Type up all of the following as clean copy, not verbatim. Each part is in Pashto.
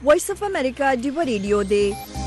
وایس اف امریکا ډیو ریډیو دی.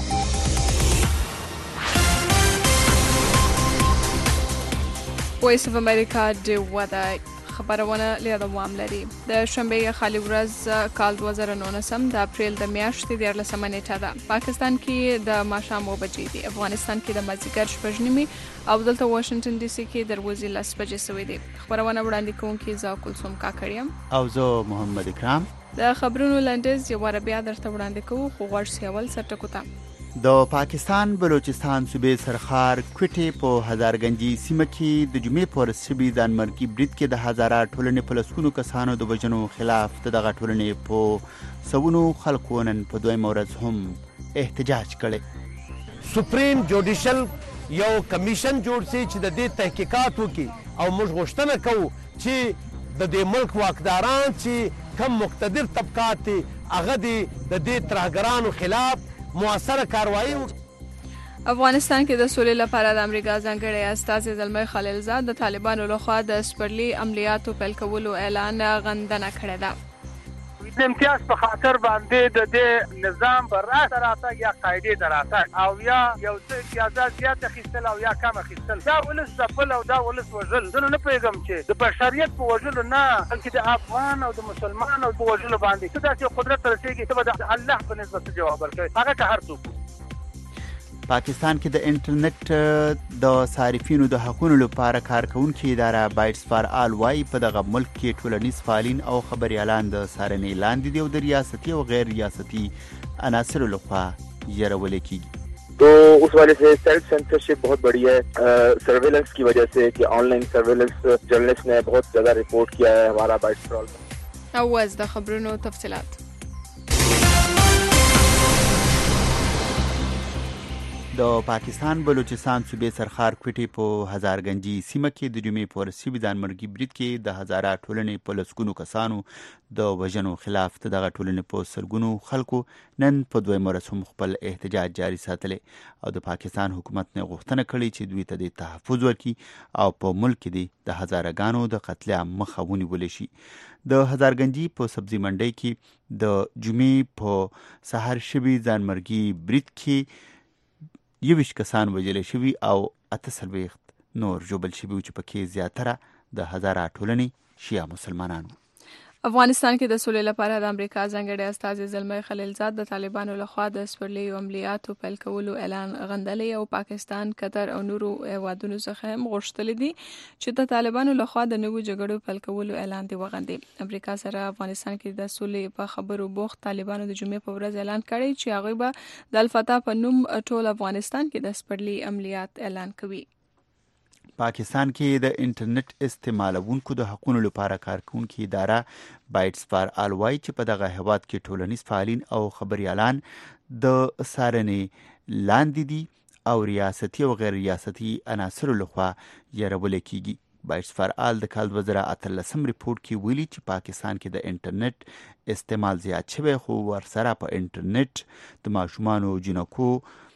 وایس اف امریکا ډیو دی خبرونه له دوام لري. د شنبه خالي ورځ کال 2019 د اپریل د میاشتې 14 نیټه ده. پاکستان کې د ماښام 9 بجې دي. افغانستان کې د مازیګر 6:30 او دلته واشنگټن ډي سي کې دروازې 10 بجې شوې دي. خبرونه وړاندې کوونکې زه کلثوم کاکړیم او زه محمد اکرام. د خبرونو لنډیز یو واره بیا درته وړاندې کوو، خو غوږ سیول سرټکو ته. د پاکستان بلوچستان صوبې سرخار کوټې په هزارګنجي سیمه کې د جمعې په ورځ شوي ځانمرګي برید کې د هزاره ټولنې په لسګونو کسانو د وژنو خلاف د دغه ټولنې په سوونو خلکو نن په دویمه ورځ هم احتجاج کړی. سپریم جوډیشل یو کمیشن جوړ شي چې د دې تحقیقات وکړي او موږ غوښتنه کوو چې د دې ملک واکداران چې کم مقتدر طبقات دي هغه د دې ترهګرانو خلاف مؤثره کاروایی وکړي. افغانستان کې د سولې لپاره د امریکا ځانګړی استازی زلمی خلیلزاد د طالبانو لخوا د سپرلي عملیاتو پیل کولو اعلان غندنه کړې ده. د امتیاز په خاطر باندې د دې نظام پر راته راتګ یا قاعدې ته راتګ او یا یو څه امتیازات زیات اخیستل او یا کم اخیستل، دا ولس ځپل او دا ولس وژل. زه نه پوهېږم چې د بشریت په وژلو نه، بلکې د افغان او د مسلمان او په وژلو باندې ته داسې قدرت ته رسېږي ته به د الله په نسبت جواب ورکوې، هغه که هر څوک. پاکستان کې د انټرنیټ د صارفینو د حقوقو لپاره کارکونکو اداره بایټس فار آل وايي په دغه ملک کې ټولنیز فعالین او خبريالان د څارنې لاندې دي او د ریاستي او غیر ریاستي عناصرو لخوا يرول کیږي. तो उस वाले से सेल्फ सेंसरशिप बहुत बड़ी है, सर्वेलेंस की वजह से कि ऑनलाइन सर्वेलेंस जर्नलिस्ट ने बहुत ज़्यादा रिपोर्ट किया है हमारा बाइट्स फॉर ऑल. اواز د خبرونو تفصيلات. د پاکستان بلوچستان صوبې سرخار کوټې په هزارګنجي سیمه کې د جمعې په ورځ شوي ځانمرګي برید کې د هزاره ټولنې په لسګونو کسانو د وژنو خلاف د دغه ټولنې په سلګونو خلکو نن په دویمه ورځ هم خپل احتجاج جاري ساتلی او د پاکستان حکومت نه غوښتنه کړې چې دوی ته د تحفظ ورکړي او په ملک کې د هزارهګانو د قتل عام مخه ونیول شي. د هزارګنجي په سبزي منډي کې د جمعې په سحر شوي ځانمرګي برید کې 20 کسان وژل شوي او 48 نور ژوبل شوي چې پکې زیاتره د هزاره ټولنې شیعه مسلمانانو. افغانستان کې د سولې لپاره د امریکا ځانګړی استازی زلمی خلیلزاد د طالبانو لخوا د سپرلي عملیاتو پیل کولو اعلان غندلی او پاکستان، قطر او نورو هیوادونو څخه هم غوښتلی دي چې د طالبانو لخوا د نوو جګړو پیل کولو اعلان دی وغندي. امریکا سره افغانستان کې د سولې په خبرو بوخت طالبانو د جمعې په ورځ اعلان کړی چې هغوی به د الفتح په نوم ټول افغانستان کې د سپرلي عملیات اعلان کوي. پاکستان کې د انټرنیټ استعمالونکو د حقوقو لپاره کارکونکو اداره بایټس فار آل وايي چې په دغه هیواد کې ټولنیز فعالین او خبريالان د څارنې لاندې دي او ریاستي او غیر ریاستي عناصرو لخوا يرول کیږي. بایټس فار آل د کال 2013 ریپورت کې ویلي چې پاکستان کې د انټرنیټ استعمال زیات شوی خو ورسره په انټرنیټ د ماشومانو جنکو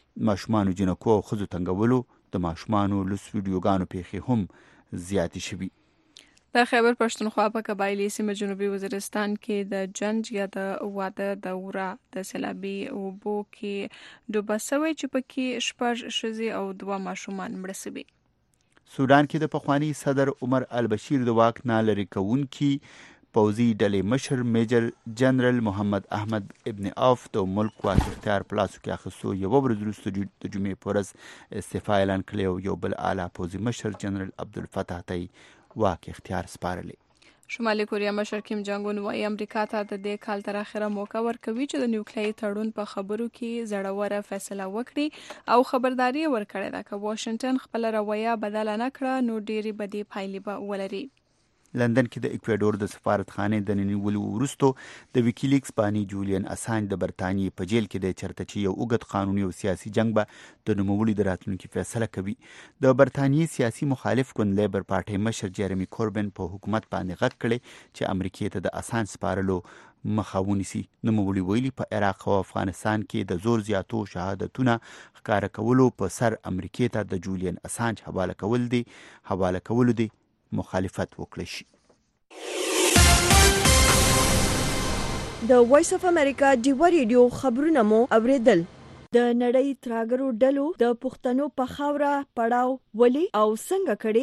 او ښځو تنګولو د ماشومانو لوس ویډیوګانو پیښې هم زیاتې شوي. د خیبر پښتونخوا په قبایلي سیمه جنوبي وزیرستان کې د جنج یا د واده دوره د سیلابي اوبو کې ډوبه شوې چې پکې 6 ښځې او 2 ماشومان مړه شوي. سودان کې د پخوانی صدر عمر البشیر د واک نه لرې کوونکي پوځي ډلې مشر میجر جنرال محمد احمد ابن عوف د ملک واک اختیار په لاسو کې اخیستو یوه ورځ وروسته د جمعې په ورځ استعفا اعلان کړی او یو بل اعلی پوځي مشر جنرال عبدالفتاح ته واک اختیار سپارلی. شمالي کوریا مشر کیم جانګ اون وايي امریکا ته د دې کال تر اخره موقع ورکوي چې د نیوکلیري تړون په خبرو کې زړوره فیصله وکړي او خبرداري ورکړې ده که واشنگټن خپل رویه بدله نه کړه نو ډېری بدې پایلې به ولري. لندن کې د اکوادور د سفارتخانې د نیولو وروسته د ویکیلیکس بانی جولیان اسانج د برتانیې په جیل کې د چرته چې یو اوږد قانوني او سیاسي جنگ به د نوموړي د راتلونکي فیصله کوي. د برتانیې سیاسي مخالف ګوند لیبر پارټي مشر جیرمی کوربن په حکومت باندې غږ کړی چې امریکای ته د اسانج سپارلو مخه ونیسي. نوموړي ویلي په عراق او افغانستان کې د زور زیاتو شهادتونه ښکاره کولو په سر امریکای ته د جولیان اسانج حواله کولو دی مخالفت وکړي شي. د وایس اف امریکا ډیوا ریډیو خبرونه مو اوریدل. د نړۍ تراګرو ډلو د پښتنو په خاوره پړاو ولي او څنګه کړي.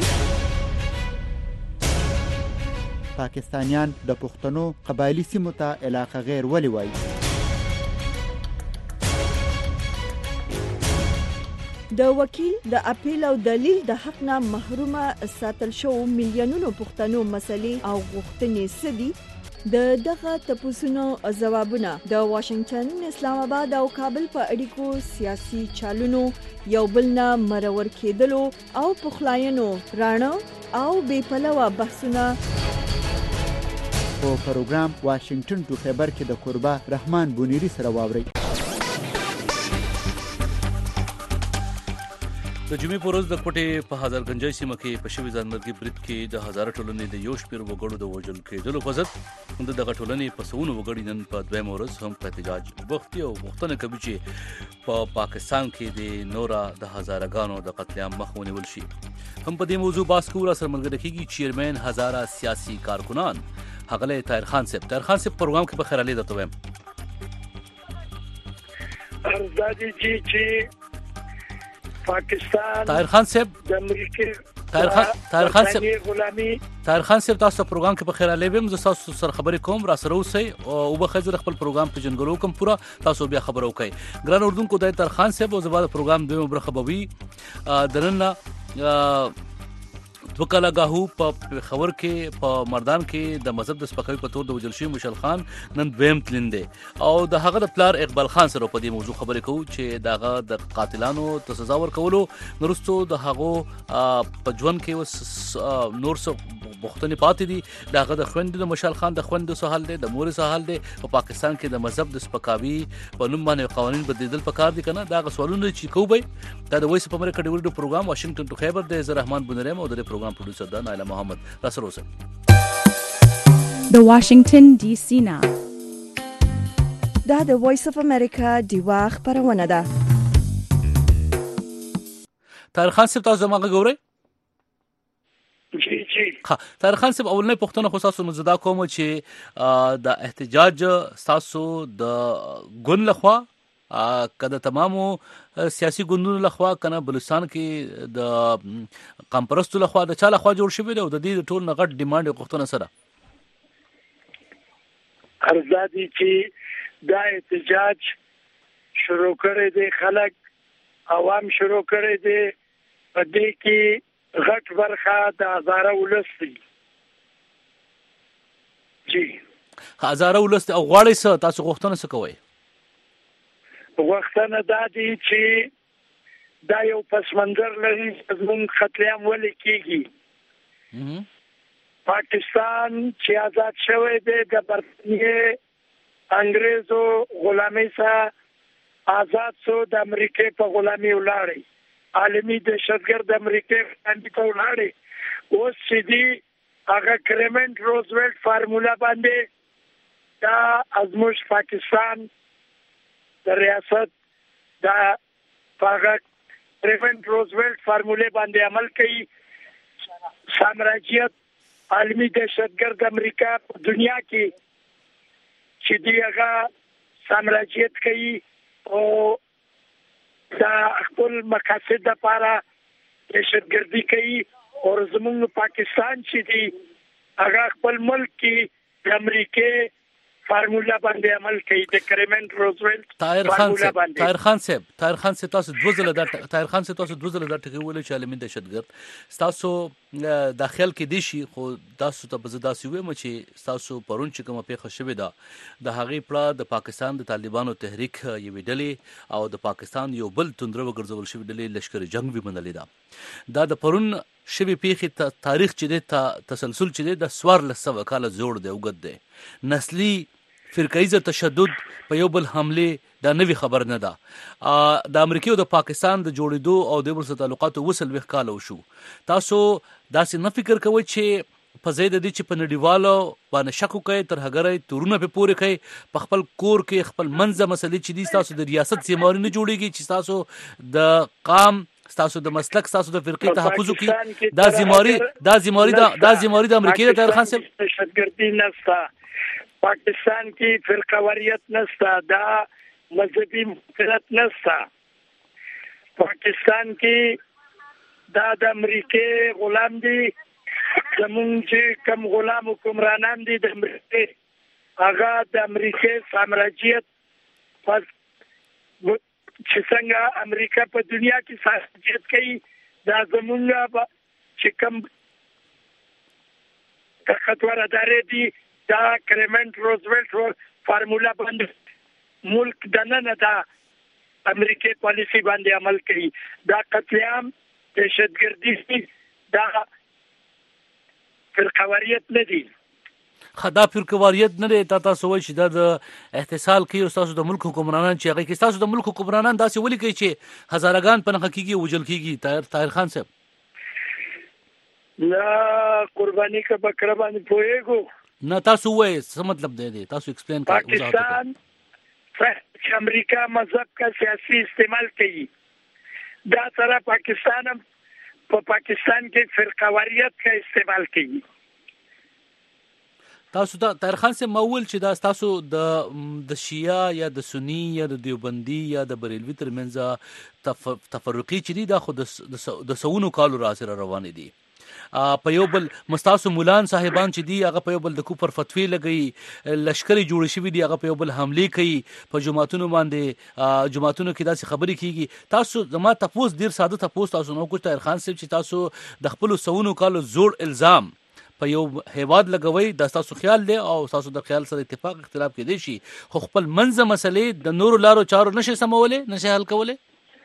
پاکستانیان د پښتنو قبایلی سیمو ته علاقه غیر ولي وایي. د وکیل د اپیل او دلیل د حق نه محرومه ساتل شو میلیونونو پښتنو مسلې او غوښتنې سدي. د دغه تپوسونو ځوابونه د واشنگټن، اسلام آباد او کابل په اړیکو سیاسي چالونو یو بل نه مرور کېدلو او پخلاینو رانه او بې پلوه بحثونه په پروګرام واشنگټن ټو خیبر کې د قربا رحمان بونیری سره واوري. د جمعې په ورځ د کوټې په هزارګنجۍ سیمه کې په شوي ځانمرګي برید کې د هزاره ټولنې د یو شمېر وګړو د وژل کېدلو په ضد د دغه ټولنې په سوونو وګړي نن په دویمه ورځ هم په احتجاج بوختي او غوښتنه کوي چې په پاکستان کې د نورا د هزارهګانو د قتل عام مخ ونیول شي. هم په دې موضوع بحث کوو. سره ملګری کېږي چیرمن هزاره سیاسي کارکنان ښاغلی طاهر خان صاحب. طاهر خان صاحب پروګرام کې په خیر علي درته وایم. پاکستان طاهر خان صاحب د امریکا طاهر خان صاحب تاسو پروګرام کې په خیر علي ویم. زه تاسو سره خبرې کوم، را سره اوسئ او به خزر خپل پروګرام په جنګلو کوم پورا تاسو بیا خبرو کوي. ګران اردوونکو د طاهر خان صاحب او زبر پروګرام دوی برخه بوي درنه وکاله غاهو په خبر کې په مردان کې د مذهب د سپکاوي په تور د وجل شوی مشال خان نن دویم تلنده او د هغه د پلار اقبال خان سره په دې موضوع خبرې کوو چې دغه د قاتلانو ته سزا ورکولو نورستو د هغه په ژوند کې نور څه بوختنې پاتې دي. دغه د خويندو د مشال خان د خويندو سهال دي، د مور سهال دي. په پاکستان کې د مذهب د سپکاوي په نوم باندې قوانين بدلیدل پکار دي کنه. دا سوالونه چې کوي دا د وایس په امریکا د ویډیو پروګرام واشنگټن ټو خیبر د رحمان بنرم او د پروګرام پروډوسر دا نایله محمد راسروسه. د واشنگټن ډي سي نه دا د وایس اف امریکا ډیوا خبرونه ده. طاهر خان صاحب تاسو زموږ غوړئ؟ جی طاهر خان صاحب اولنې پښتنه خو تاسو مزدا کوم چې د احتجاج تاسو د ګوند لخوا کده تمامو سیاسي ګوندونو لخوا کنه بلوچستان کې د قمپرستو لخوا د چا لخوا جوړ شوی دی او د دې ټول نغټ ډیماند غوښتنه سره ارزادي چې دا احتجاج شروع کړی دی، خلک عوام شروع کړی دی. په دې کې غټ برخه د هزاره ولس دی. جی هزاره ولس او غواړي څه تاسو غوښتنه څه کوئ؟ وختونه دا دي چې دا یو پس منظر لري زموږ قتل عام ولې کېږي. پاکستان چې آزاد شوی دی د برطانیې انګریزو غلامۍ څخه آزاد شو، د امریکې په غلامۍ ولاړی، عالمي دهشتګرد د امریکې باندې په ولاړی. اوس چې دی هغه کریمنټ روزویلټ فارمولا باندې دا ازموش پاکستان د ریاست دا هغه کریمنټ روزویلټ فارمولا باندې عمل کوي. سامراجیت عالمي دهشتګرد امریکا په دنیا کې چې دی هغه سامراجیت کوي او دا خپل مقاصد لپاره دهشتګردي کوي. او زموږ پاکستان چې دی هغه خپل ملک کې د امریکې فارمولا باندې عمل کوي، د کریمنټ روزویلټ فارمولا باندې. طاهر خان صاحب تاسو دوزله د ټکی ویل چې عالمي دهشتګرد تاسو داخل کې دي شي، خو تاسو ته به زدا سی ویم چې تاسو پرون چې کومه پیښه شوې ده د هغې پړه د پاکستان د طالبانو تحریک یوې ډلې او د پاکستان یو بل توندره وګرځول شوې ډلې لشکر جنگ وی منلې ده. دا د پرون شوی پیښې تاریخ چې دی تسلسل چې دی د 1400 کاله زوړ دی، اوږد دی. نسلي فرقه‌ایزه تشدد په یو بل حمله دا نوی خبر نه ده. د امریکا او د پاکستان د جوړېدو او د ورسره تعلقاتو وصل وخت کال وشو. تاسو داسې نه فکر کوئ چې په ځای د دې چې په نړیوالو باندې شک وکړي تر هغه تورونه په پورې کوي په خپل کور کې خپل منځه مسلې چې دي تاسو د ریاست سیماري نه جوړيږي چې تاسو د قام تاسو د مسلک تاسو د فرقې تحفظ کوي دا زماري د امریکای د طاهر خان صاحب دهشتګردي نستا. پاکستان کې فرقواریت نشته، دا مذهبي مخالفت نشته. پاکستان کې دا د امریکای غلام دي، زمونږ چې کوم غلام حکمرانان دي د امریکای، هغه د امریکای سامراجیت پس چې څنګه امریکا په دنیا کې سامراجیت کوي، دا زمونږ چې کوم طاقتور ادارې دي دا کریمنټ روزولټ فارمولا باندې ملک دننه دا امریکای پالیسی باندې عمل کوي. دا قتل عام، دهشتګردي، دا فرقواریت نه دي. خدا فرقواریت نه دی. تاسو وایي چې دا د احتسال کوي او تاسو د ملک حکمرانان چې هغه کې تاسو د ملک حکمرانان داسې ولي کوي چې هزارګان په نخ کېږي وجل کېږي. طاهر خان صاحب نه قرباني کا بکره باندې پوهیږو نه، تاسو وایي څه مطلب دی تاسو ایکسپلین کړئ. پاکستان چې امریکا مذهب کا سیاسی استعمال کوي، دا سره پاکستان هم په پاکستان کې فرقواریت کا استعمال کوي. تاسو ته طاهر خان صاحب مول چې دا تاسو د شیعه یا د سنی یا د دیوبندي یا د بریلوي ترمنځ تفرقي چې دي دا خو د سونو کالو را سره روان دي. په یو بل مستاسو مولان صاحبان چې دی هغه په یو بل د کوپر فتوی لګي، لشکري جوړ شوی دی، هغه په یو بل حمله کوي په جماعتونو باندې. جماعتونو کې داسې خبرې کیږي. تاسو زما تاسو ډیر ساده تاسو نو کوم طاهر خان صاحب چې تاسو د خپل سونو کالو زوړ الزام په یو هیواد لګوي، دا تاسو خیال دی او تاسو د خیال سره اتفاق اختلاف کې دی شي، خو خپل منځ مسلې د نورو لارو چارو نشي سمولې، نشي حل کولې.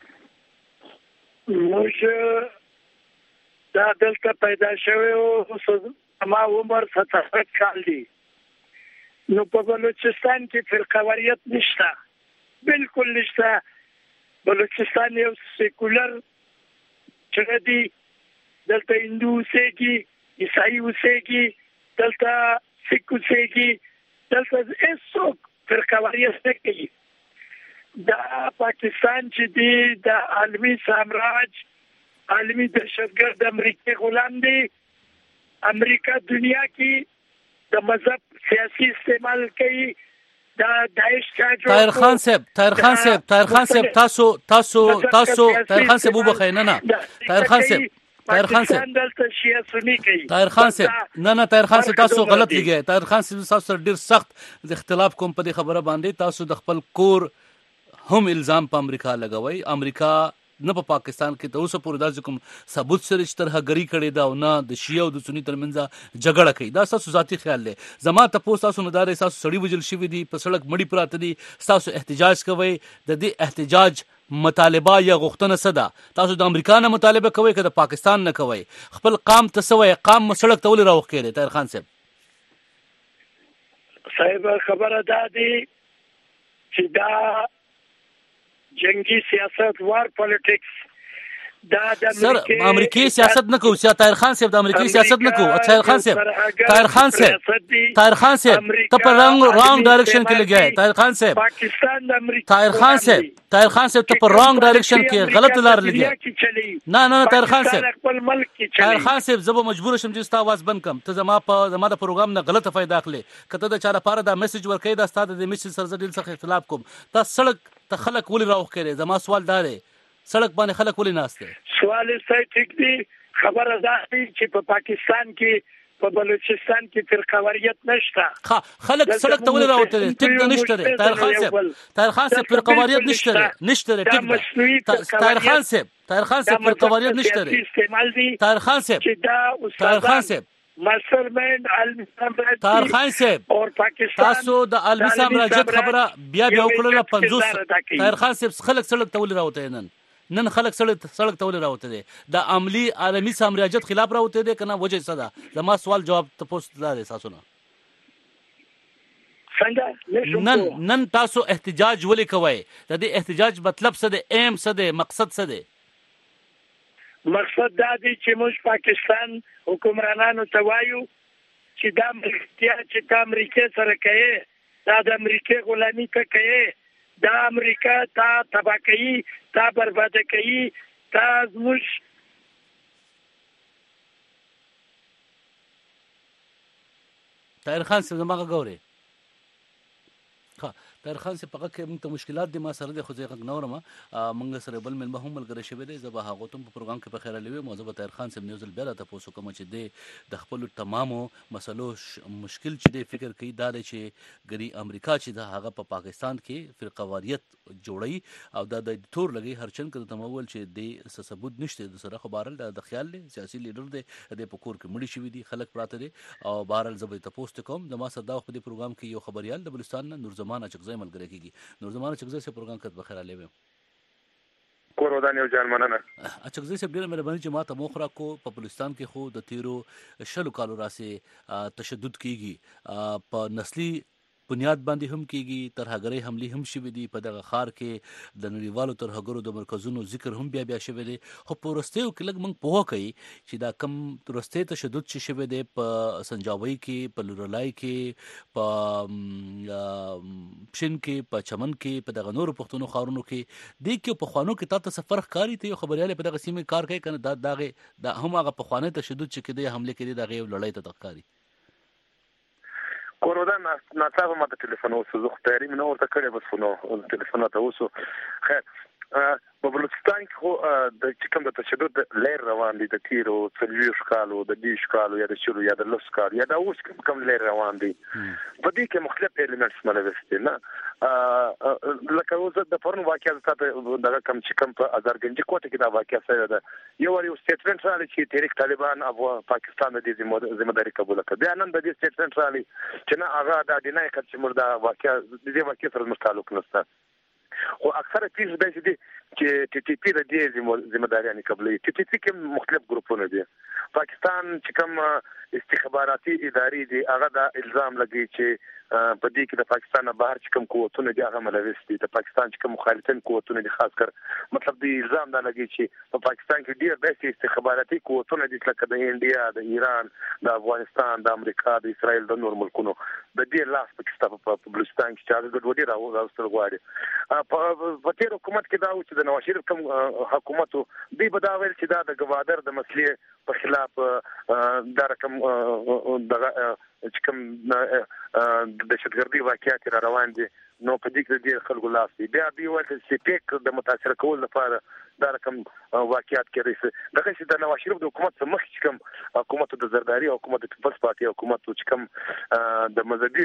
موږ دا دلته پیدا شوی او ما عمر 70 کال دی، نو په بلوچستان کې فرقواریت نشته، بالکل نشته. بلوچستان یو سیکولر چې دی، دلته هندو اوسېږي، عیسائی اوسېږي، دلته سیک اوسېږي، دلته هیڅوک فرقواریت نه کوي. دا پاکستان چې دی د عالمي سامراج، عالمی دهشتګرد امریکای غلام دی. امریکا دنیا کې د مذهب سیاسی استعمال کوي. دا داعش کا جو طاهر خان صاحب طاهر خان صاحب تاسو طاهر خان صاحب وبخښئ. نه طاهر خان صاحب دلته شیعه سنی کوي. طاهر خان صاحب نه طاهر خان صاحب تاسو غلط لګی. طاهر خان صاحب تاسو ډیر سخت اختلاف کوم په دې خبره باندې. تاسو د خپل کور هم الزام په امریکا لګوي. امریکا نه په پاکستان کې د اوسه پورې داسې کوم ثبوت سره چې ترهګري کړې ده او نه د شیعه او د سنی ترمنځ جګړه کوي. دا تاسو ذاتي خیال دی. زما تاسو نه دار تاسو سړی وجل شوی دی، په سړک مړی پراته دي، تاسو احتجاج کوئ. د دې احتجاج مطالبه یا غوښتنه څه ده؟ تاسو د امریکا نه مطالبه کوئ که د پاکستان نه کوئ؟ خپل قام ته څه وایي؟ قام سړک ته ولې راوښکېدی؟ طاهر خان صاحب خبره دا دی چې دا جنگی سیاست، وار پالیټکس، دا د سر امریکای سیاست نه کوو. طاهر خان صاحب د امریکای سیاست نه کوو. طاهر خان صاحب ته په رانګ ډایرکشن کې لګیا. طاهر خان صاحب ته په رانګ ډایرکشن کې غلط لار لګیا. نه طاهر خان صاحب زه به مجبور شم چې ستا आवाज بند کم. ته زما د پروګرام نه غلطه فائدہ اخلې. کته د چا لپاره دا میسج ورکړې دا ستاسو د میسج سره ډیر څه اختلاف کوم. تاسو سړک ته خلک ولې راوښکې؟ زما سوال دا دی، سړک باندې خلک ولې ناشته؟ سوال یې ټیک دی. خبره دا دی چې په پاکستان کې، په بلوچستان کې فرقواریت نشته. خلک سړک ته ولې راوته؟ ټیک ده نشته دی. طاهر خان صاحب فرقواریت نشته دی. ټیک ده. طاهر خان صاحب فرقواریت نشته دی. طاهر خان صاحب طاهر خان صاحب تاسو د عالمي سامراجیت خبره بیا وکړله 50. طاهر خان صاحب خلک سړک ته ولې راوته؟ نن خلک سړک ته ولې راوته دي؟ د عملی عالمي سامراجیت خلاف راوته دي کنه؟ وجه څه ده؟ زما سوال جواب تاسو دا دی. تاسو نن تاسو احتجاج ولې کوئ؟ د دې احتجاج مطلب څه دی؟ ایم څه دی؟ مقصد څه دی؟ مقصد دا دی چې موږ پاکستان حکمرانانو ته وایو چې دا ملګرتیا چې تا امریکا سره کوي، دا د امریکا غلامي ته کوي، دا امریکا تا تبا کوي، تا برباده کوي، تا زموږ طاهر خان صاحب زما غوړي طاهر خان سے پغه کې موږ ته مشکلات دي ما سره د خو ځای غنورم موږ سره بل ملمه هم ملګری شوی دی زه به هغه ته په پروګرام کې په خیر لوي موضوع به طاهر خان صاحب نیوزل بیا ته پوسو کوم چې د خپل تمامو مسلو مشکل چې دی فکر کوي دا چې ګری امریکا چې دا هغه په پاکستان کې فرقواریت جوړي او دا د تور لګي هرچن کده تمول چې د ثبوت نشته د سره خبرل د خیال دی سیاسي لیډر دی د پکور کې مړي شوی دي خلک پراته دي او بهرل زبې ته پوسټ کوم د ما سره دا په دې پروګرام کې یو خبريال د بلوچستان نور زمانه چغزي ملګری کیږي نور زمانه چغزي سے پروګرام کړ بخیر علیه کور ودان یو جان مننه چغزي سے ډیر مهرباني چې ما ته موخره کو په بلوچستان کې خو د تیرو شلو کالو راسه تشدد کیږي په نسلی بنیاد باندې هم کیږي ترهګرۍ حمله هم شوې دي په دغه خار کې د نړیوالو ترهګرو د مرکزونو ذکر هم بیا شوی دی خو پورستیو کې لګ موږ پوه کوي چې دا کم ترسته تشدد چې شوی دی په سنجاوي کې په لورلای کې په پښین کې په چمن کې په دغه نورو پښتونو خارونو کې د کې په خوانو کې تاسو فرق کاری ته خبرياله په دغه سیمه کار کوي کنه دا هم هغه په خوانه تشدد چې کې د حمله کې دغه لړۍ ته تقاری کورودا ناڅاپه ماته ټلیفون وسو زه خو تیاری مې نه ورته کړی بس نو ټلیفون ته وسو خیر په بلوچستان کې خو د چې کوم د تشدد لیر روان دي د تیرو څلويش کالو د 20 کالو یا د شلو یا د لس کالو یا د اوس کوم لیر روان دي په دې کې مختلف ایلیمنټس منوستي نه لکه اوس د پرون واقعیت ته دغه کم چې کوم په ازارګنجي کوټه کې دا واقعیت سره ده یو سټیټمنټ راځي چې تحریک طالبان او پاکستان د دې ذمہداري قبول کړه بیا نن د دې سټیټمنټ راځي چې نه هغه د دینای کړ چې مردا واقعیت د دې واقعیت سره متعلق نشته خو اکثره پیښې داسې دي چې ټي ټي پی د دې ذمہداري نه قبلې ټي ټي پی کې مختلف ګروپونه دي پاکستان چې کوم استخباراتي ادارې دي هغه دا الزام لګي چې په دې کې د پاکستان نه بهر چې کوم قوتونه دي هغه ملوث دي د پاکستان چې کوم مخالفین قوتونه دي خاص کر مطلب د الزام دا لګي چې په پاکستان کې ډېر داسې استخباراتي قوتونه دي لکه د انډیا د ایران د افغانستان د امریکا د اسرائیل د نور ملکونو د دې لاس پاکستان په بلوچستان کې چې ګډوډي راوستل غواړي په تیر حکومت کې دا و چې د نواز شریف کوم حکومت دی به دا ویل چې دا د گوادر د مسلې په خلاف دا رقم دغه چې کوم د دهشتګردي واقعیت را روان دي نو په دې کې د خلکو لاس دی بیا دی وایي چې ټیک د متاثر کول لپاره دا رقم واقعیت کې دغه چې د نواز شریف د حکومت څخه مخکې کوم حکومت د زرداری او حکومت د پیپلز پارټي حکومت چې کوم د مذهبي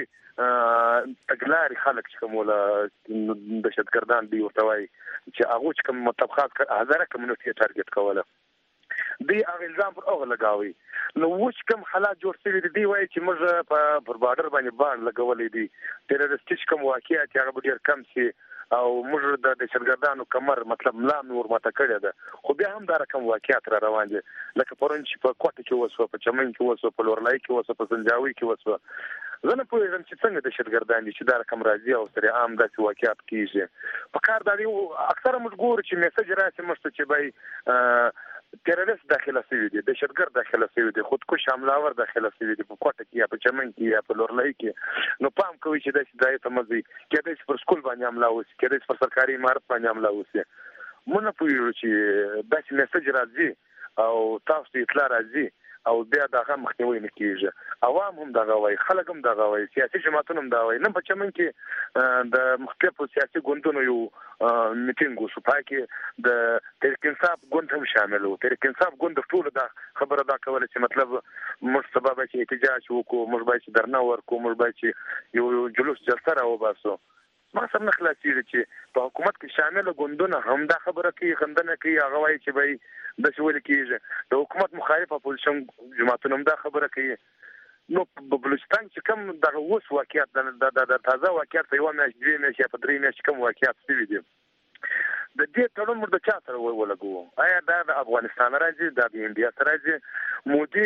تګلارې خلک چې کوم ولا دهشتګردان دی ورته وایي چې هغه چې کوم مطلب خاص کر هزاره کمیونټي ټارګټ کوله دی هغه الزام پر هغه لګاوي نو وښ کوم حالات جوړ شوي دي وایي چې موږ په پر بارډر باندې باندې لګولې دي ټیرریسټیک کوم واقعیت هغه ډیر کم شي او موږ د دهشتګردانو کمر مطلب ملا نور ماته کړی ده خو بیا هم دا رقم واقعیت را روان دي لکه پرون چې په کوټه کې وسو په چمن کې وسو په لورلای کې وسو په سنجاوي کې وسو زه نه پوهیږم چې څنګه دهشتګردان دي چې دا رقم راځي او سره عام داسې واقعیت کیږي په کار دا اکثره موږ ګورو چې میسج راځي مشته چې بای تیرریست داخله شوی دي دهشتګرد داخله شوی دي خودکش حملاور داخله شوی دي په کوټه کې یا په چمن کې یا په لورلای کې نو پام کوي چې د ځای ته مزي کېدای شي پر سکول باندې حمله وشي کېدای شي پر سرکاري عمارت باندې حمله وشي مونږ نه پوهیږو چې داسې میسج راځي او تاسو اطلاع راځي او بیا دغه مخنیوي نه کیږي عوام هم دغه وایي خلک هم دغه وایي سیاسي جماعتونه هم دغه وایي نن په چمن کې د مختلفو سیاسي ګوندونو یو میټینګ وشو پکې د تحریک انصاف ګوند هم شامل وو تحریک انصاف ګوند ټول دا خبره دا کوله چې مطلب موږ سبب چې احتجاج وکړو موږ باید چې درنه ورکو موږ باید چې یو جلوس جلسه راوباسو ما سم نه خلاصيږي چې په حکومت کې شامل ګوندونه هم دا خبره کوي غندنه کوي هغه وایي چې به د شول کېږي د حکومت مخالف اپوزیشن جماعتونه هم دا خبره کوي نو په بلوچستان چې کوم دغه اوس واقعیت د تازه واقعیت په یو میاشت دوه میاشت یا په درې میاشت کوم واقعیت شوي دي د دې تړون مرده چا سره ولګو آیا دا د افغانستان راځي د انډیا سره راځي مودي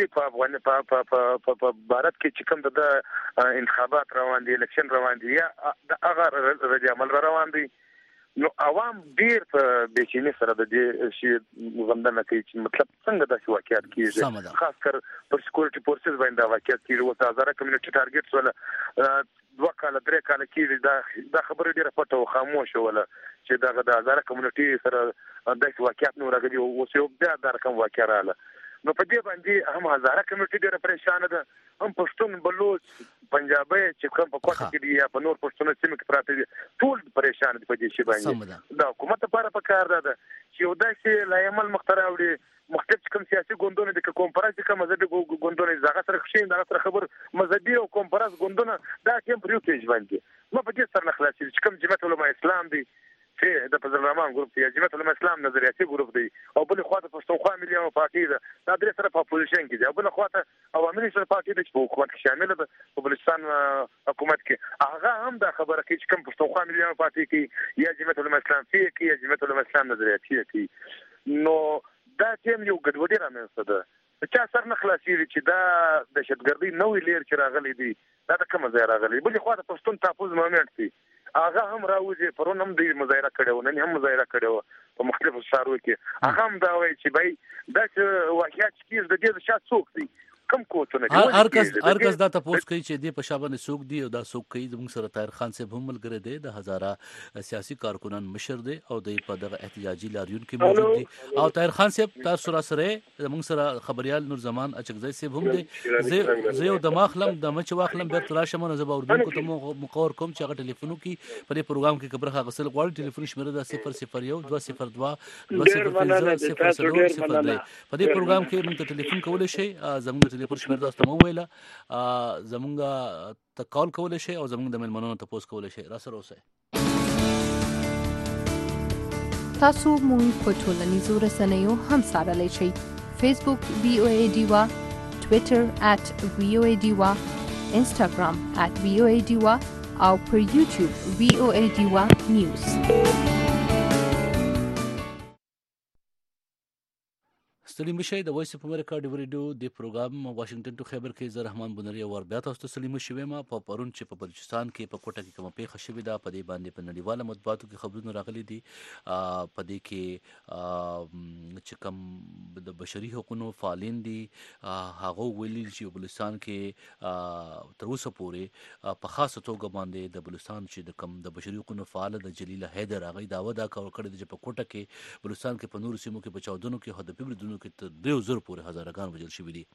په بھارت کې چې کوم د انتخابات روان دي الیکشن روان دي یا د هغه رد عمل روان دي نو عوام ډیر په بېچینی سره د دې شی غندنه کوي چې مطلب څنګه داسې واقعیت کیږي خاص کر پر سکیورټي فورسز باندې واقعیت کیږي او هزاره کمیونټي ټارګټس ولا 2 کال 3 کال کیږي دا خبره ډیره پټه او خاموش ولا چې دا د هزاره کمیونټي سره داسې واقعیت نو راغلي او اوس یو بیا دا رقم واقع رااله نو په دې باندې هم هزاره کمیټه ډېره پریشانه ده، هم پښتون بلوچ پنجابي چې کوم په کوټه کې دي یا په نور پښتون سیمه کې پراته دي ټول پریشان دي په دې شی باندې. دا حکومت لپاره پکار ده چې یو داسې لایمل مخترع وړي مختلف کوم سیاسي ګوندونه د کنفرانس کوم مذهبي ګوندونه زغه سره خشین دا سره خبر مذهبي او کنفرانس ګوندونه دا کوم پریو پیج باندې نو په دې سره خلاصي چې کوم جماعت علماء اسلام دي چې د پزرمان ګروپ دی جماعت علماء اسلام نظریاتي ګروپ دی او بل خواته پښتونخوا ملي او پارټي ده دا درې سره په پوزیشن کې دي او بل خواته عوامي نشل پارټي د حکومت کې شامل ده په بلوچستان حکومت کې هغه هم دا خبره کوي چې کوم پښتونخوا ملي او پارټي کې یا جماعت علماء اسلام کې یا جماعت علماء اسلام نظریاتي کې نو دا تیم یو ګډوډي رامنځته ده چا سر نه خلاصي چې دا د شتګردي نوې لیر چې راغلي دي دا د کوم ځای راغلي بل خواته پښتون تحفظ مومنت دي هغه هم راوځي پرون هم د مظاهره کړو نن هم مظاهره کړو په مختلفو ښارونو کې هغه هم دا وایي چې بای دا چې واقعیت کې د دې شات څوک دي کم کوتونه هر کس دا تاسو کوي چې د پښابن سوق دی او دا سوق کوي زموږ سره طاهر خان صاحب هم ملګری دی د هزاره سیاسي کارکونان مشر دی او د په دغه احتجاجي لاریون کې موجود دی او طاهر خان صاحب تاسو سره زموږ سره خبريال نور زمان اچکزی صاحب هم دی زه یو دماغ لم د مچ واخلم بیرته راشم نو زه به اردو ته مقور کوم چې هغه ټلیفونو کې په دې پروګرام کې خبره غسل غواړي ټلیفون شمیره د 001 202 205 003 په دې پروګرام کې موږ ته ټلیفون کولای شي زموږ ټلیفون شمیره تاسو مو ویله زمونږ ته کال کولای شي او زمونږ د ملمنونو ته پوسټ کولای شي را سره اوسئ. تاسو مونږ په ټولنیزو رسنیو هم څارلی شئ. فیسبوک VOA ډیوا، ټویټر @VOA ډیوا، انسټاګرام @VOA ډیوا او پر یوټیوب VOA ډیوا نیوز. ستړي مشي د وایس اف امریکا د ریډیو د پروګرام واشنگټن ټو خیبر کې زه رحمان بنری او بیا تاسو ته ستړي مشي ما په پرون چې په بلوچستان کې په کوټه کې کومه پیښه شوې ده په دې باندې په نړیواله مطبوعاتو کې خبرونه راغلي دي په دې کې چې کوم د بشري حقوقو فعالین دي هغه ویلي چې بلوچستان کې تر اوسه پورې په خاصه توګه باندې د بلوچستان چې د کوم د بشري حقوقو فعال د جلیله حیدر هغه داوا دا کړی چې په کوټه کې بلوچستان کې په نورو سیمو کې په چاودنو کې هدف بریدونو کې تر 2000 پورې هزارګان وژل شوي دي.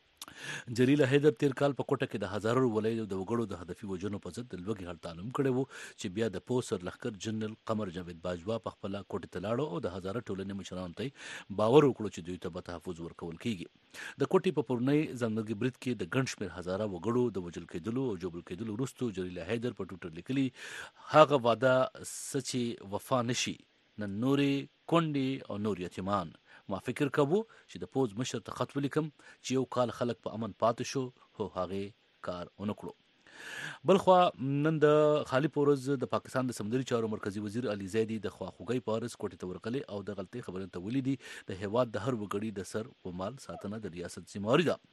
جلیله حیدر تیر کال په کوټه کې د هزارو ولیدو د وګړو د هدفي وژنو په ضد د لوګي هړتال هم کړی وو چې بیا د پوسر لخر جنرال قمر جاوید باجوا په خپل کوټه ته لاړو او د هزاره ټولنې مشرانو ته باور وکړو چې دوی ته به تحفظ ورکول کیږي. د کوټې په پورنۍ ځانګړي برید کې د ګڼ شمېر هزاره وګړو د وژل کېدلو او جوړ کېدلو وروسته جلیله حیدر په ټویټر لیکلي هغه وعده سچي وفا نشي نن نورې کونډې او نور یتیمان ما فکر کوو چې د پوز مشر ته خط ولیکم چې یو کال خلک په امن پاتې شو خو هغه کار ونکړو. بلخوا نن د خالی پورز د پاکستان د سمندري چارو مرکزی وزیر علي زیدی د خواخوږی پارس کوټې ته ورغلی او د غلطي خبرې ته ولیدي د هیواد د هر وګړي د سر او مال ساتنه د ریاست ذمہواری ده.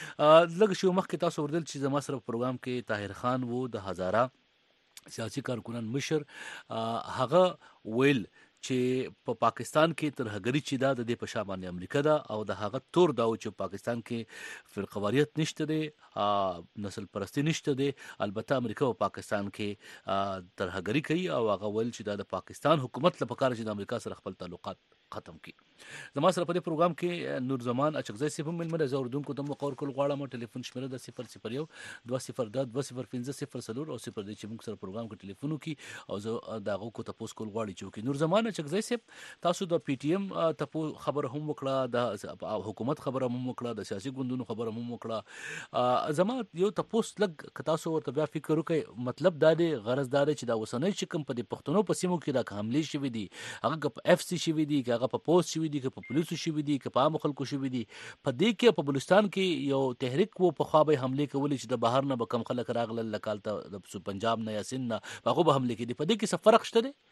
لږ شو مخکې تاسو وردل چې زما سره پروګرام کې طاهر خان وو د هزاره سیاسي کارکونان مشر هغه ویل چې په پاکستان کې ترهګری چې دا د په شا باندې امریکا ده او د هغه تور دا چې پاکستان کې فرقواریت نشته دی نسل پرستی نشته دی البته امریکا او پاکستان کې ترهګری کوي او هغه ول چې دا د پاکستان حکومت لپاره کار چې د امریکا سره خپل تعلقات ختم کړي. زما سره په دې پروګرام کې نور زمان اچکزی صاحب هم ملمر زوردونکو ته مقور کول غواړم. ټلیفون شمیره د 001 202 205 0 او 0 د چې موږ سره پروګرام کې ټلیفون وکي او زه داغه کو تاسو کول غواړم چې نور زمان اچکزی صاحب تاسو د پی ټی ایم ته خبر هم وکړه د حکومت خبر هم وکړه د سیاسي ګوندونو خبر هم وکړه. زما یو تاسو لګ تاسو ورته بیا فکر وکړئ مطلب دا دی غرض دا دی چې دا وسنۍ چې کوم په دې پښتنو په سیمو کې دا حمله شوې دي هغه په اف سی شوې دي هغه په پوسټ شوې دي که په پولیسو شوې دي که په عام خلکو شوې دي په دې کې په بلوچستان کې یو تحریک وو په خوا به حمله کولې چې د بهر نه به کم خلک راغلل لکال ته د پنجاب نه یا سند نه هغه به حمله کړي. په دې کې څه فرق شته دی؟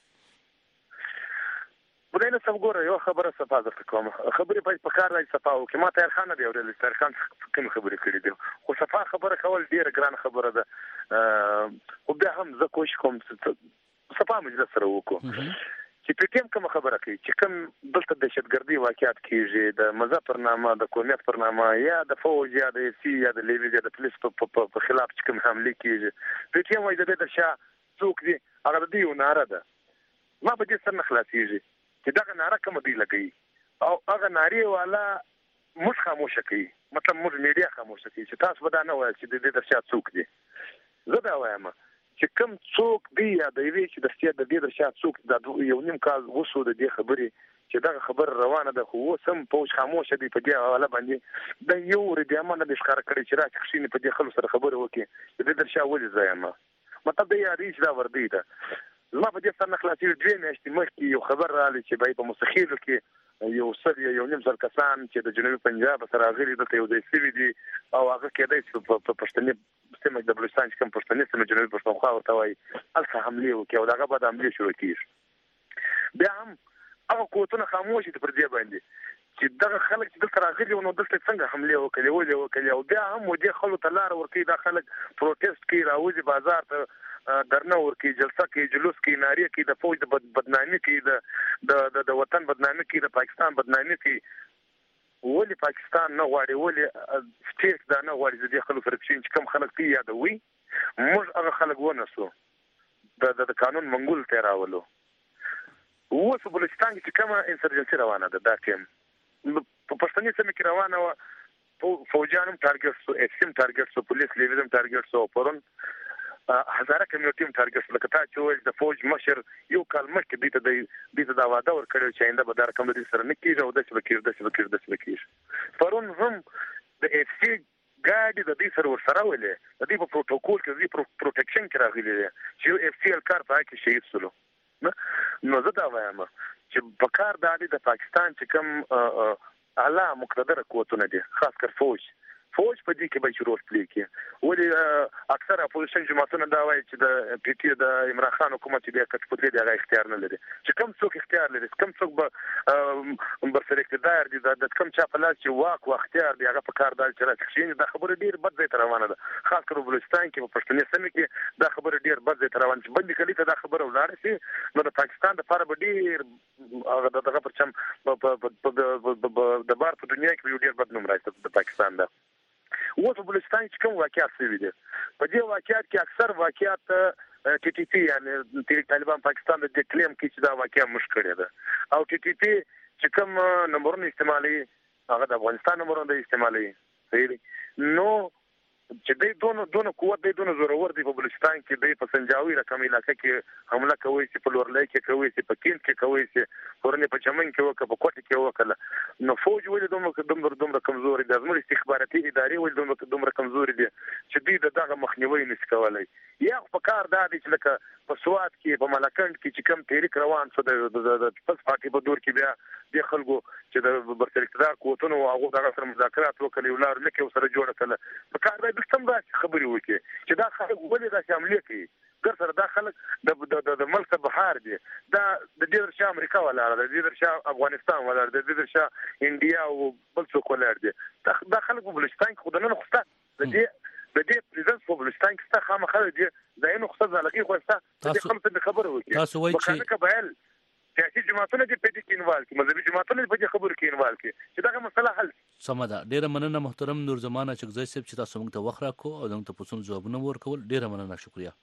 وداینه څنګه یو خبره صفاده کوم خبرې په کار راځي صفاو کې ما طاهر خان دی اورل طاهر خان کوم خبرې کړې دي خو صفا خبره کول ډیره ګران خبره ده خو بیا هم زه کوشش کوم صفا مجلس سره وکړو چې په ټیم کوم خبره کوي چې کوم دلته د دهشتګردي واقعیت کیږي د مذهب پر نامه د قومیت پر نامه یا د فوج یا د سی یا د لیوی یا د پولیس په خلاف چې کوم حمله کیږي په ټیم وایي د شاه څوک دی هغه دی ناره ده ما په دې سره خلاصيږي چې دا ناره کوم دی لګي او هغه ناری والا موږ خاموشه کوي، مطلب موږ میډیا خاموشه کوي چې تاسو به دا نه وایئ چې د دې درشا څوک دي. زه دا وایم چې کوم څوک دی یا د یوې چې د دې درشا څوک د یو نیم کال وسو د دې خبرې چې دا خبر روانه ده، خو سم پوج خاموشه دی په دې حواله باندې د یو ردیامه نه ښکار کړي چې راځي خشینه په دې خلکو سره خبره وکړي چې د درشا ولې ځایم. مطلب دا یاري چې دا وردی ده. زما په دې سره نه خلاصې 2 میاشتې مخکې یو خبر رالی چې به په مستخیلو کې یو نیم سل کسان چې د جنوبي پنجاب سره غلي دلته یو ځای سوي دي او هغه کېدای چې په پښتني سیمه د بلوچستان کې کوم پښتني سیمه جنوبي پښتونخوا ورته وایي هلته حملې وکړي او دغه بعد حملې شروع کېږي. بیا هم هغه قوتونه خاموش دي پر دې باندې چې دغه خلک چې دلته راغلي نو دلته څنګه حملې وکړي او بیا هم دې خلکو ته لار ورکوي. دا خلک پروټیسټ کوي، راوځي بازار ته، درنه ورکی، جلسه کې، جلوس کې، نارې کې، د فوج د بدنامي کې، د وطن بدنامي کې، د پاکستان بدنامي کې. ولې پاکستان نه غواړي، ولې سټیټ دا نه غواړي چې د خلکو سره چې کوم خلک تی یادوي موږ هغه خلک ونسو د قانون منګول ته راولو. اوس په بلوچستان کې کومه انسرجنسي روانه ده، دا ټیم په پښتني سیمه کې روانه و، فوجانم ټارګټ سو، اکسیم ټارګټ سو، پولیس لیوزم ټارګټ سو، پرون هزاره کمیونټي ټارګټ لکه تا چې وایي د فوج مشر یو کال مخکې دې ته دا وعده ورکړی چې آینده به دا رقم دې سره نه کېږي او داسې به کېږي. پرون هم د اف سي ګاډي د دې سره ورسره ولې د دې په پروتوکول کې د دې پروټیکشن کې راغلي دی چې یو اف سي ال کار په کې شهید سولو. نو زه دا وایم چې په کار د پاکستان چې کوم اعلی مقتدر قوتونه دي، خاص کر فوج په دې کې به شروع پلی کې. ولې اکثر اپوزیشن جماعتونه دا وایي چې د پی ټی د عمران خان حکومت چې د کټپوتري د اختیار نه لري، چې کوم څوک اختیار لري، کوم څوک به برسر اقتدار دي، د کوم چا په لاس چې واک او اختیار دی، هغه په کار دی چې راځي. دا خبره ډیر بد ځای ته روانه ده، خاص کر بلوچستان کې په پښتني سیمه کې دا خبره ډیر بد ځای ته روانه ده. بندي کلی ته دا خبره ولاړ شي نو د پاکستان د لپاره به ډیر دغه پرچم د بار په دنیا کې ډیر بد نوم راځي د پاکستان ده. اوس په بلوچستان کې کوم واقعیت شوي دي، په دې واقعیت کې اکثر واقعیت ټي ټي پی یعنی طالبان پاکستان د کلیم کې چې دا واقعیا مشکړه ده او ټي ټي پی چې کوم نمبرونه استعمالي هغه د افغانستان نمبرونه استعمالي. صحیح نو چې دونه قوت دی، دونه زورور دی په بلوچستان کې، دی په سنجاوي رقم علاقې کې حمله کوي، چې په لورلۍ کې کوي، چې په کیند کې کوي، چې پرونه په چمن کې وکړه، په کوټه کې وکړه. نو فوج ولې دومره کمزوري دي، زموږ استخباراتي ادارې ولې دومره کمزوري دي چې دوی دغه مخنیوي نشي کولای. یا په کار دا دي چې لکه په سواد کې، په ملکند کې چې کم تحریک روان شو د پس پارټي په دور کې بیا د خلکو چې د برتر اقتدار قوتونو او هغه دغه سره مذاکرات وکړي او لار لکه سره جوړ کړل. په کار دا د څنګه خبرې وکړي چې دا خلک ولې دا عملیه کوي، ګر سره دا خلک د ملک بهار دي، دا د دې درشا امریکا ولاړ دی، د دې درشا افغانستان ولاړ دی، د دې درشا انډیا او بل څوک ولاړ دي. دا خلک په بلوچستان کې خدانه خوسته د دې پریزنس په بلوچستان کې ست خامخا دي ځاینو خصه ځلګي خوسته د خلکو ته خبره وکړي. تاسو وایئ چې سیاسي جماعتونه دې په دې کې انوالو کې، مذهبي جماعتونه په دې خبرو کې انوالو کې چې دا مسله حل. سمه ده. ډیره مننه محترم نور زمانه چکزی صاحب چې تاسو موږ ته وخت راکو او موږ ته پوښتنو ځوابونه ورکول. ډیره مننه، شکریا.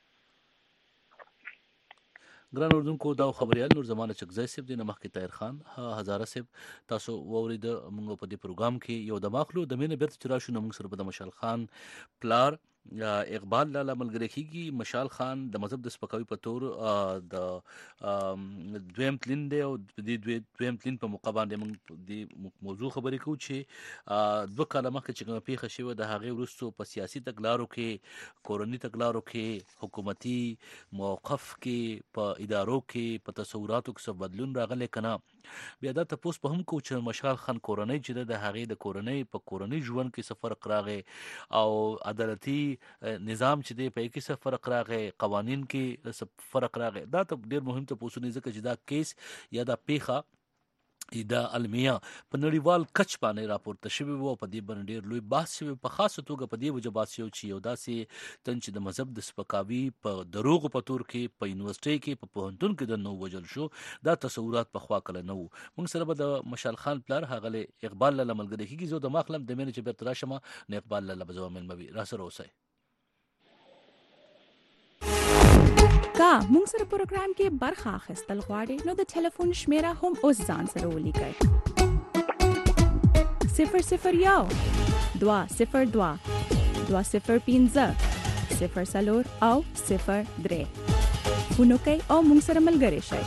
ګران اردوونکو، دا خبريال نور زمانه چکزی صاحب د مخکې طاهر خان هزاره صاحب تاسو وورید. موږ په دې پروګرام کې یو د ماخلو د مینه بیرته چراشو نو موږ سره په مشال خان پلار اقبال لاله ملګری کیږي. مشال خان د مذهب د سپکاوي په تور د دویم تلین دی او د دویم تلین په موقع باندې موږ د موضوع خبرې کوو چې 2 کاله مخکې چې کومه پیښه شوې د هغې وروسته په سیاسي تګلارو کې، کورني تګلارو کې، حکومتي موقف کې، په ادارو کې، په تصوراتو کې څه بدلون راغلی که نه. بیا دا تپوس په هم کوو چې مشال خان کورنۍ چې د هغې د کورنۍ په کورنۍ ژوند کې څه فرق راغی او عدالتي نظام چې دی په کې څه فرق راغی، قوانین کې څه فرق راغی. دا ته ډېر مهم تپوسونه ځکه چې دا کیس یا دا پیښه دا المیه په نړیوال کچ باندې راپورته شوی و او په دې باندې ډېر لوی بحث شوی، په خاصه توګه په دې وجه بحث یو چې یو داسې تن چې د مذهب د سپکاوي په دروغو په تور کې په یونیورسيټي کې په پوهنتون کې د نو وجل شو. دا تصورات په خوا کله نه وو. موږ سره به د مشال خان پلار هغه اقبال لاله ملګری کیږي. زه د ماخلم د مینه چې بیرته راشم نه اقبال لاله به زما ملموي را سره اوسئ. کا مونږ سره پروګرام کې برخه اخیستل غواړئ نو د ټلیفون شمیره هم اوس ځان سره ولیکئ 001 202 205 04 او 03 فونوکي او موږ سره ملګري شئ.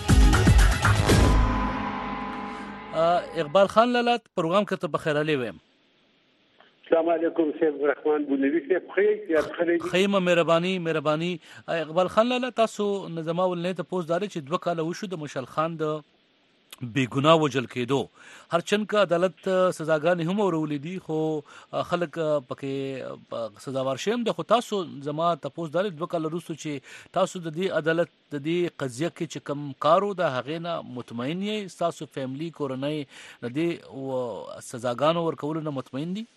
اقبال خان لاله پروګرام کې ته بخیر علي ویم. السلام علیکم سید رحمان بونوی صاحب خیمه مهرباني اقبال خان لاله تاسو نظام ولنه ته پوز دار چې 2 کال وشو د مشال خان د بیګناه وجل کېدو هرچن کا عدالت سزاګانې هم ورولې دي خو خلک پکې سزاوار شیم د خو تاسو زما تاسو د 2 کال وروسته چې تاسو د دې عدالت د دې قضیه کې چې کم کارو د هغې نه مطمئن یې تاسو فیملی کورنۍ د دې سزاګانو ورکولو نه مطمئن دي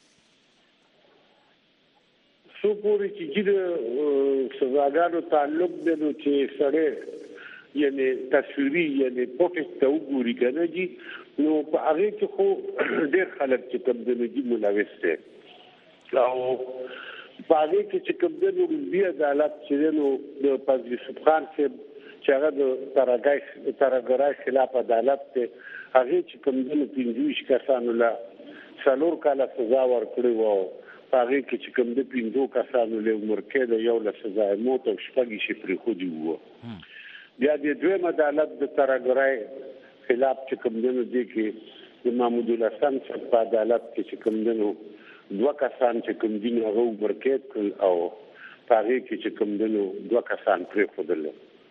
سو پوری چې د سزاګانو تعلق دی نو چې سره یعنی تصویری یعنی پوټیک ته وګوري کنه جی نو په هغه کې خو ډېر خلک چې کوم د نجی ملوث دي او په هغه کې چې کوم د نوري عدالت چې نو د پاز یوسف خان چې هغه د ترګرای خلاف عدالت ته هغه چې کوم د 25 کسانو لا څلور کاله سزا ورکړي وو هغه کې چې کوم د 5 کسانو له عمر کې د یو له سزا موت او شپږ شي پرې خو دی وو بیا د دویم عدالت د ترګرای خلاف چې کوم دنو دي کې د محمود الحسن په عدالت کې چې کوم دنو 2 کسان چې کوم دین هغه ورکېت او هغه کې چې کوم دنو 2 کسان پرې خودل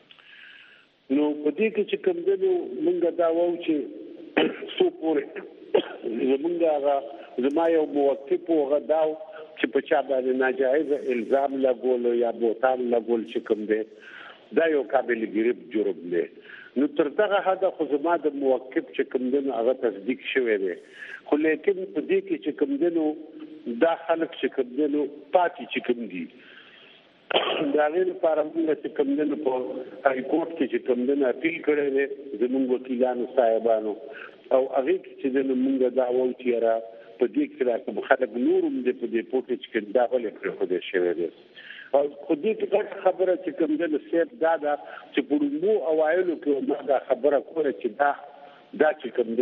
نو په دې کې چې کوم دنو موږ دا وایو چې سو پورې زمونږ زما یو موقف وغداو چې په چا باندې ناجایز الزام لګول یا بوتان لګول چې کوم دی دا یو قابل ګریب جرم دی نو تر دغه حد خو زما د موقف چې کوم دنو هغه تصدیق شوی دی خو لیکن په دې کې چې کوم دنو دا خلک چې کوم دنو پاتې چې کوم دي دا غیر لپاره موږ چې کوم دنو په هاي کورټ کې چې کوم دنو اپیل کړی دی زموږ وکیلانو صاحبانو او هغه چې دنو موږ دا وایو چې را په دې کې راځي خلک نورم دې په دې پورته چې دا ولې پر خوده شوی دی او خو دې کې خبره چې کوم د سیب دا چې پړمو اوایلو کې ما دا خبره کوله چې دا چې کوم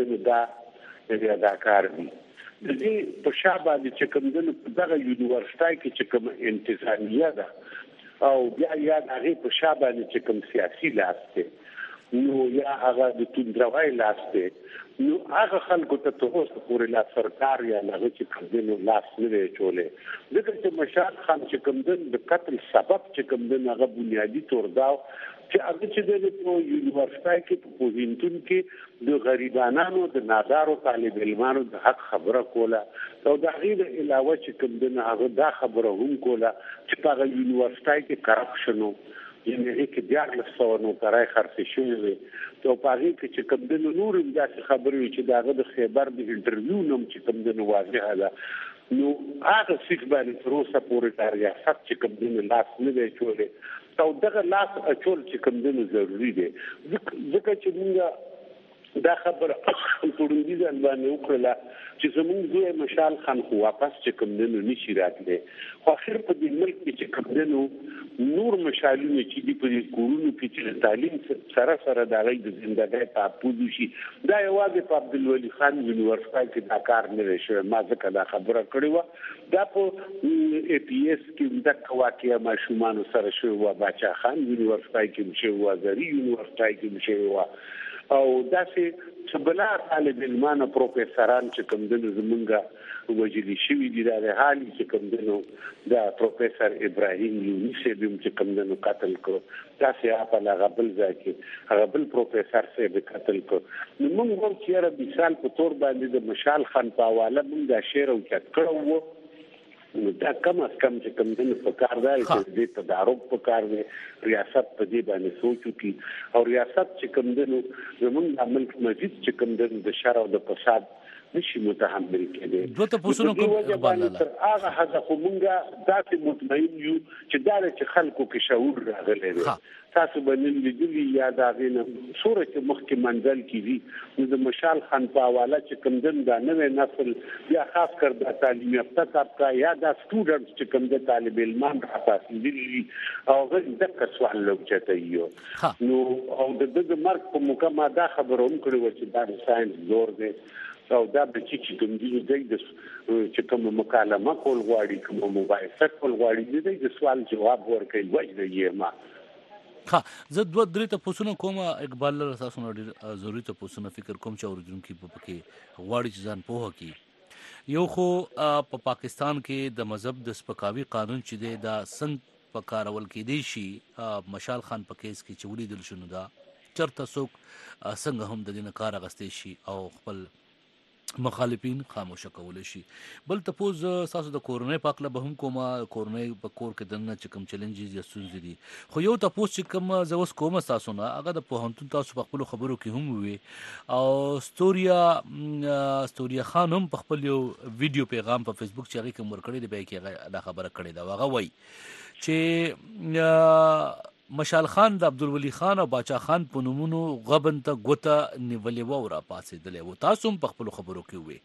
د دا کار دی د دې په شابه چې کوم د دغه یونیورسيټي کې چې کوم انتظامیه ده او بیا یا هغه په شابه چې کوم سیاسي لاس دی نو یا هغه د توندروي لاس دی نو هغه خلکو ته اوسه پورې لا سرکار یا هغه چې کوم لاس نه چولې دغه چې مشال خان چې کوم د قتل سبب چې کوم هغه بنیادی تور دا چې هغه چې د یونیورسيټي کې په پوهنتون کې د غریبانو د نادارو طالب علمانو د حق خبره کوله او د غیر علاوه چې کوم هغه دا خبره هم کوله چې په یونیورسيټي کې کرپشن یعنی کې بیا له نو کارای خرڅ شوی وي ته په هغه کې چې کوم د نور داسې خبرې چې داغه د خبر د انټرویو نوم چې کوم د واضحه ده نو هغه څه باندې تر اوسه پورې کاریا فقط چې کوم د لاس نه دی چولې او دغه لاس اچول چې کوم د ضروری دی ځکه چې موږ دا خبره پوروندي ځان باندې وکړه چې زموږ دوی مشال خان خو واپس چې کوم دنو نشي راتله خو اخر په دې ملک کې چې کوم دنو نور مشالونه چې دی په کورونو کې چې تعلیم سره د غي د ژوندۍ په پوزو شي دا یوازې په عبدالولي خان یونیورسيټي کې دا کار نه شوی ما ځکه دا خبره کړې و دا په ای پی ایس کې د واقعیا ماشومان سره شوی و باچا خان یونیورسيټي کې شوی و زری یونیورسيټي کې شوی و او داسې چې بلا طالب علمانه پروفیسوران چې کوم د زمونږه وجلی شوی دي د حالي چې کوم دنو د پروفیسور ابراهیم یونسی بیم چې کوم دنو قتل کو داسې په غبل ځای کې غبل پروفیسور سره قتل کو نو موږ ول چې را مثال په تور باندې د مشال خان په حواله موږ دا شعر او چت کړو نو دا کم از کم چې کوم دنو په کار دی چې د تدارک په کار دی ریاست په دې باندې سوچو کی او ریاست چې کوم دنو زمونږ د ملک مجلس چې کوم دنو د شر او د فساد نشي متحمل کېدی دوته پوسونو کوم تر هغه حدا خو مونږه داسې مطمئن یو چې دا چې خلکو کې شعور راغلی دی تاسو باندې لیدلی یا دا غینه سوره چې مخکې منځل کیږي نو د مشال خان په حواله چې کوم دن دا نوې نسل یا خاص کر د تعلیم یافته طبقه یا د سټوډنټس چې کوم د طالب علمان حساسي دي او غږ د سوال لوچته یو نو او د مرګ په مکمه دا خبره هم کړو چې دا ساينس زور دی او دا به چې کوم دي د چې کوم مکالمه کول غواړي کوم مباحثه کول غواړي د سوال جواب ورکړي وجه یې ما زه دوه درې ته پوښتنه کوم اقبال له اساسو ډېر ضروري ته پوښتنه فکر کوم چې اوریدونکو په پکې غواړي چې ځان پوهه کړي یو خو په پاکستان کې د مذهب د سپکاوي قانون چې دی دا څنګه په کارول کې دی شي مشال خان په کیس کې چې ولیدل شنو دا چرته څوک څنګه هم د دې نه کار اخیستی شي او خپل مخالفین خاموشه کولی شي بل تپوز تاسو د کورونی په اړه به هم کومه کورونی په کور کې دننه چې کوم چیلنجز یا ستونزې دي خو یو تپوز چې کوم زه اوس کوم تاسو نه هغه د پوهنتون تاسو په خپل خبرو کې هم وي او ستوریا خان هم په خپل یو ویډیو پیغام په فیسبوک چې هغه کوم ورکړی دی به کې دا خبره کړې ده هغه وایي چې مشال خان د عبدالولي خان او باچا خان په نومونو غبن ته ګوته نیولې و را پاسېدلې و تاسو هم په خپل خبرو کې وي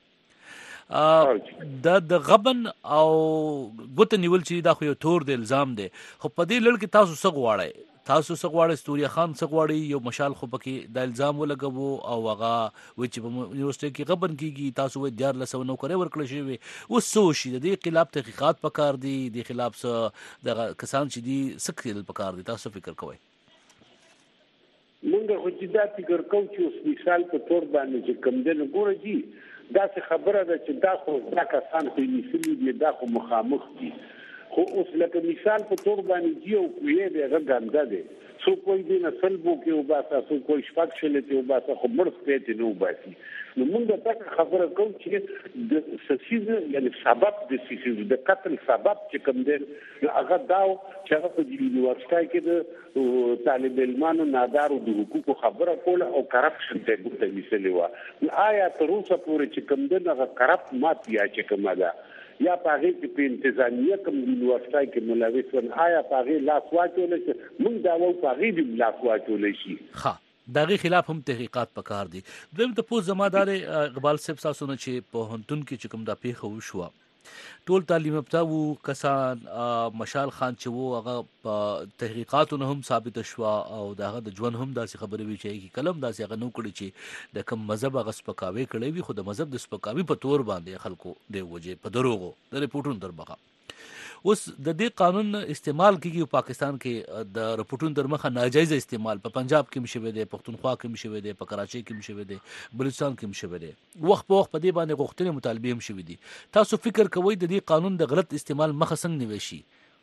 د غبن او ګوته نیول چې دا خو یو تور د الزام دی خو په دې لړ کې تاسو څه غواړئ ستوریا خان څه غواړي یو مشال خو پکې د الزام ولګو او هغه وایي چې په یونیورسټي کې غبن کیږي تاسو وایي 1400 نوکرۍ ورکړل شوي اوس څه وشي د دې خلاف تحقیقات پکار دي د خلاف د کسان چې دي څه کېدل پکار دي تاسو فکر کوئ مونږ خو چې دا فکر کوو چې اوس مثال په تور باندې چې کم دی نو ګوره جي داسې خبره ده چې دا خو دا کسان خو نیسلي دي دا خو مخامخ دي خو اوس لکه مثال په تور باندې جي او کوی دی هغه ګنده دی څوک وایي دې نه سلبو کې وباسه څوک وایي شپږ شلې کې وباسه خو مړ سپېتې نه وباسي نو مونږ دا خبره کوو چې د سسیز یعنی سبب د سسیز د قتل سبب چې کوم دی هغه دا چې هغه په یونیورسيټي کې د طالب علمانو نادارو د حقوقو خبره کوله او کرپشن ته ګوته نیسلې وه آیا تر اوسه پورې چې کوم دی هغه کرپټ مافیا چې کومه ده یا پاغي کې په انتظامیه کوم یونیورسيټي کې ملوث ون آیا پاغي لاس واچول شي موږ دا وو پاغي د لاس واچول شي دغه خلاف هم تحقیقات پکار دي دویم ته پوز زمادار اقبال صاحب تاسو نه چې په هنتون کې چې کوم دا پیښه وشوه ټول تعلیم یافته وو کسان مشال خان چې وو هغه په تحقیقاتو نه هم ثابت شو او دغه د ژوند هم داسې خبرې وی چې کلم داسې هغه نو کړی چې د کوم مذهب هغه سپکاوي کړی وي خو د مذهب د سپکاوي په تور باندې خلکو د وجه په دروغو د رپورټونو دربغه اوس د دې قانون استعمال کیږي پاکستان کې د رپورټونو درمخه ناجایز استعمال په پنجاب کې مشوي دي پښتونخوا کې مشوي دي په کراچۍ کې مشوي دي بلوچستان کې مشوي دي وخت په وخت په دې باندې غوښتنې مطالبه هم شوي دي تاسو فکر کوئ د دې قانون د غلط استعمال مخه څنګه نیول شي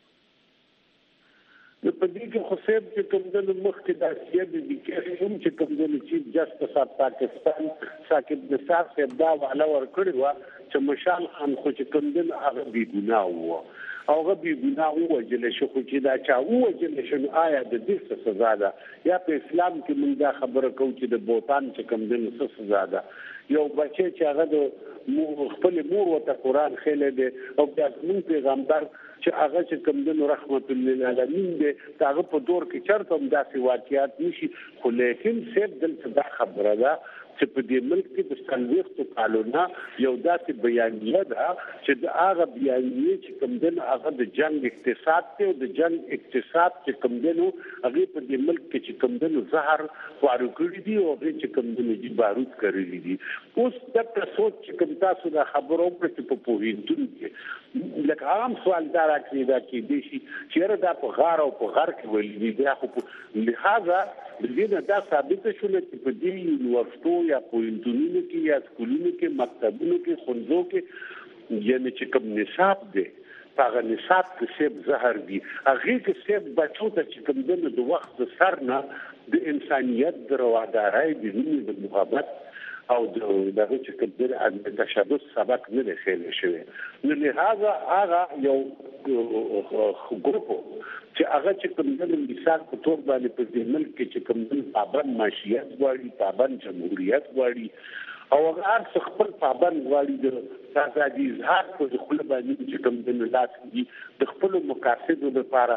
په دې کې خو صاحب چې کوم د مخکې د سیاسي د کې هم چې کوم د چیف جسټس اف پاکستان ثاقب نثار صاحب دا والا ورکړی و چې مشال خان خو چې کوم د هغه بی ګناه و او هغه بی ګناه وجل شو خو چې دا چا وجل شو آیا د دې څه سزا ده یا په اسلام کې موږ دا خبره کوو چې د بوتان چې کوم د څه سزا ده یو بچی چې هغه د خپل مور وته قران خېله دي او د موږ پیغمبر چې هغه چې کوم د رحمت للعالمین دي هغه په دور کې چرته هم داسې واقعیات نشي خو لیکن سید دلته دا خبره ده چې په دې ملک کې د سلويختو کالونه یو داسې بیانیه ده چې د هغه بیانیه چې کوم دن هغه د جنگ اقتصاد ته او د جنگ اقتصاد چې کوم دنو هغه په دې ملک کې چې کوم دنو زهر وارو کړی دي او هغه چې کوم دنو جی بارود کړی دي اوس د سوچ چې کوم تاسو د خبرو پر په پوهیدون کې لکه عام سوال دا راکړي دا کې دي چې دا په غار او په غر کې ولې دي خو لہذا د دې دا ثابت شول چې په دې یونیورسيټو یا پوهنتونونو کې یا سکولونو کې مکتبونو کې خونځو کې یعنی چې کوم نصاب دی هغه نصاب کې سیب زهر دي هغه کې سیب بچو ته چې کوم د وخت سر نه د انسانيت د روادارۍ د مینې د محبت او دغه چې کوم د تشدد سبق نه لري شوی نو لهدا هغه یو ګروپ چې هغه چې کوم د مثال په تور باندې په دې ملک کې چې کوم د پابند معیشت غواړي پابند جمهوریت غواړي او هغه خپل پابند غواړي د آزادي اظهار په خپل باندې چې کوم د ملت دي د خپل مقاصدو لپاره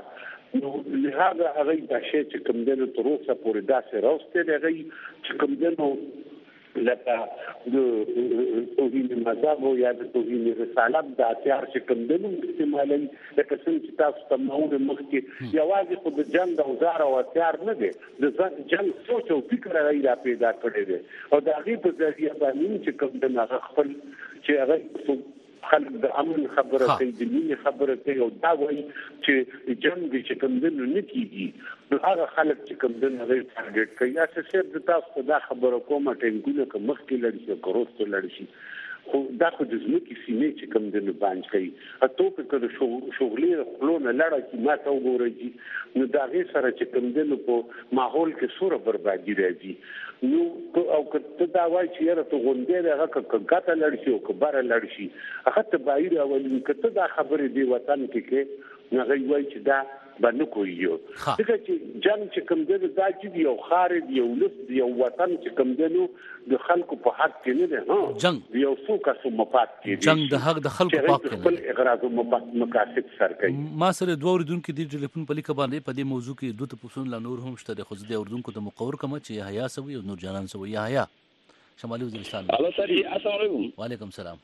نو لهغه هغه د شی چې کوم دنه تر اوسه پورې داسې راوسته هغه چې کوم دنه لکه د توهین مذهب او یا د توهین رسالت د اتیار چې کوم دنه استعمالي لکه څنګه چې تاسو ته معلومه مخکې یوازې خو د جنگ او زار او اتیار نه دی د جنگ سوچ او فکر را پیدا کړی دی او د هغه په ذریعہ باندې چې کوم دنه خپل چې هغه خلک د امن خبره کوي د مینې خبره کوي او دا وایي چې جنگ چې کوم دنه نه کیږي نو هغه خلک چې کوم دنه غیر ټارګټ کوي یا څه د تاسو دا خبره کومه ټینګونه کوم مخکې لړ شي کروستو لړ شي خو دا خو د زمکي سینې چې کوم دنه باندې کوي اته په کله شغلې خلونه لړ کی ما ته وګورئ نو دا غي سره چې کوم دنه په ماحول کې سوره بربادي راځي نو او کته دا وایي چې یاره ته غونډې هغه کګاته لړ شي او کبره لړ شي هغه ته بایر اولین کته دا خبرې دی وطن کې نه غي وایي چې دا باندې کوي ځکه چې جنگ چې کوم دی دا چې یو خارج یو لست یو وطن چې کوم دی د خلکو په حق کې نه دی جنگ یو څو کسو مفاد کې جنگ د حق د خلکو په حق کې خپل اغراض او مقاصد سر کوي ما سره دوه اوردونکو د ټلیفون په لیک باندې په دې موضوع کې دوه تاسو لا نور هم شته خو د اوردونکو ته مقور کما چې حیا سوي او نور جانان سوي حیا شمالي وزیرستان الو سر السلام علیکم وعلیکم السلام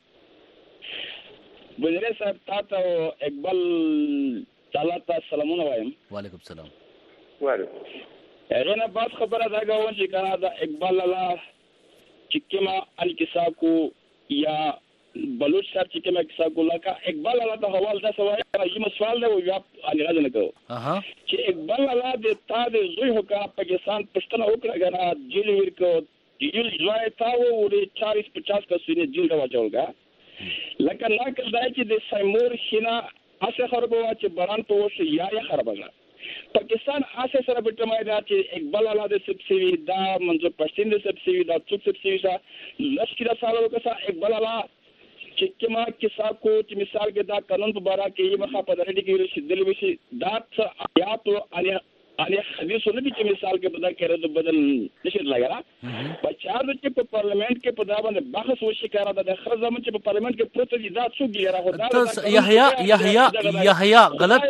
وزیر صاحب تاسو اقبال تعالی ته سلامونه وایم وعلیکم السلام وعلیکم اغه باز خبره دا غوون چې کنه دا اقبال الله چې کما ان کیسا کو یا بلوچ صاحب چې کما کیسا کو لکه اقبال الله ته حواله دا سوال یم سوال دی او یا ان راځنه کو چې اقبال الله د تا د زوی هکا پاکستان پښتنه وکړه غنا جیل ورکو جیل ځای تا و د 40-50 کسونه جیل راوځولګه لکه لا کله چې د سیمور خنا اسه خرابه چې باران په وشه یا خرابه پاکستان اسه سره بټمای دا چې اقبال الله د سبسیوی دا منځ پښتین د سبسیوی دا څوک سبسیوی سا لشکره سالو کسا اقبال الله چې کما کیسا کو چې مثال کې دا قانون په بارا کې یې مخه په درې کې شدل وشي دا یا تو علي حدیث نه دي چې مثال کې بدا کړه د بدل نشي لګا په چار چې په پارلیمنت کې په دا باندې بحث وشي کار د خر زمون چې په پارلیمنت کې پروت دي دا څو ګیره هو دا یحیی غلط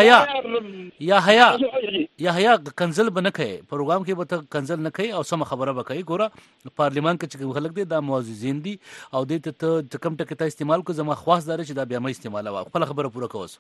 یحیی کنزل بنکه پروګرام کې به کنزل نه کوي او سم خبره وکړي ګوره پارلیمان کې چې خلک دي دا معززین دي او د ته کم ټکه ته استعمال کو زما خاص دار چې دا بیا مې استعمال وا خپل خبره پوره کوس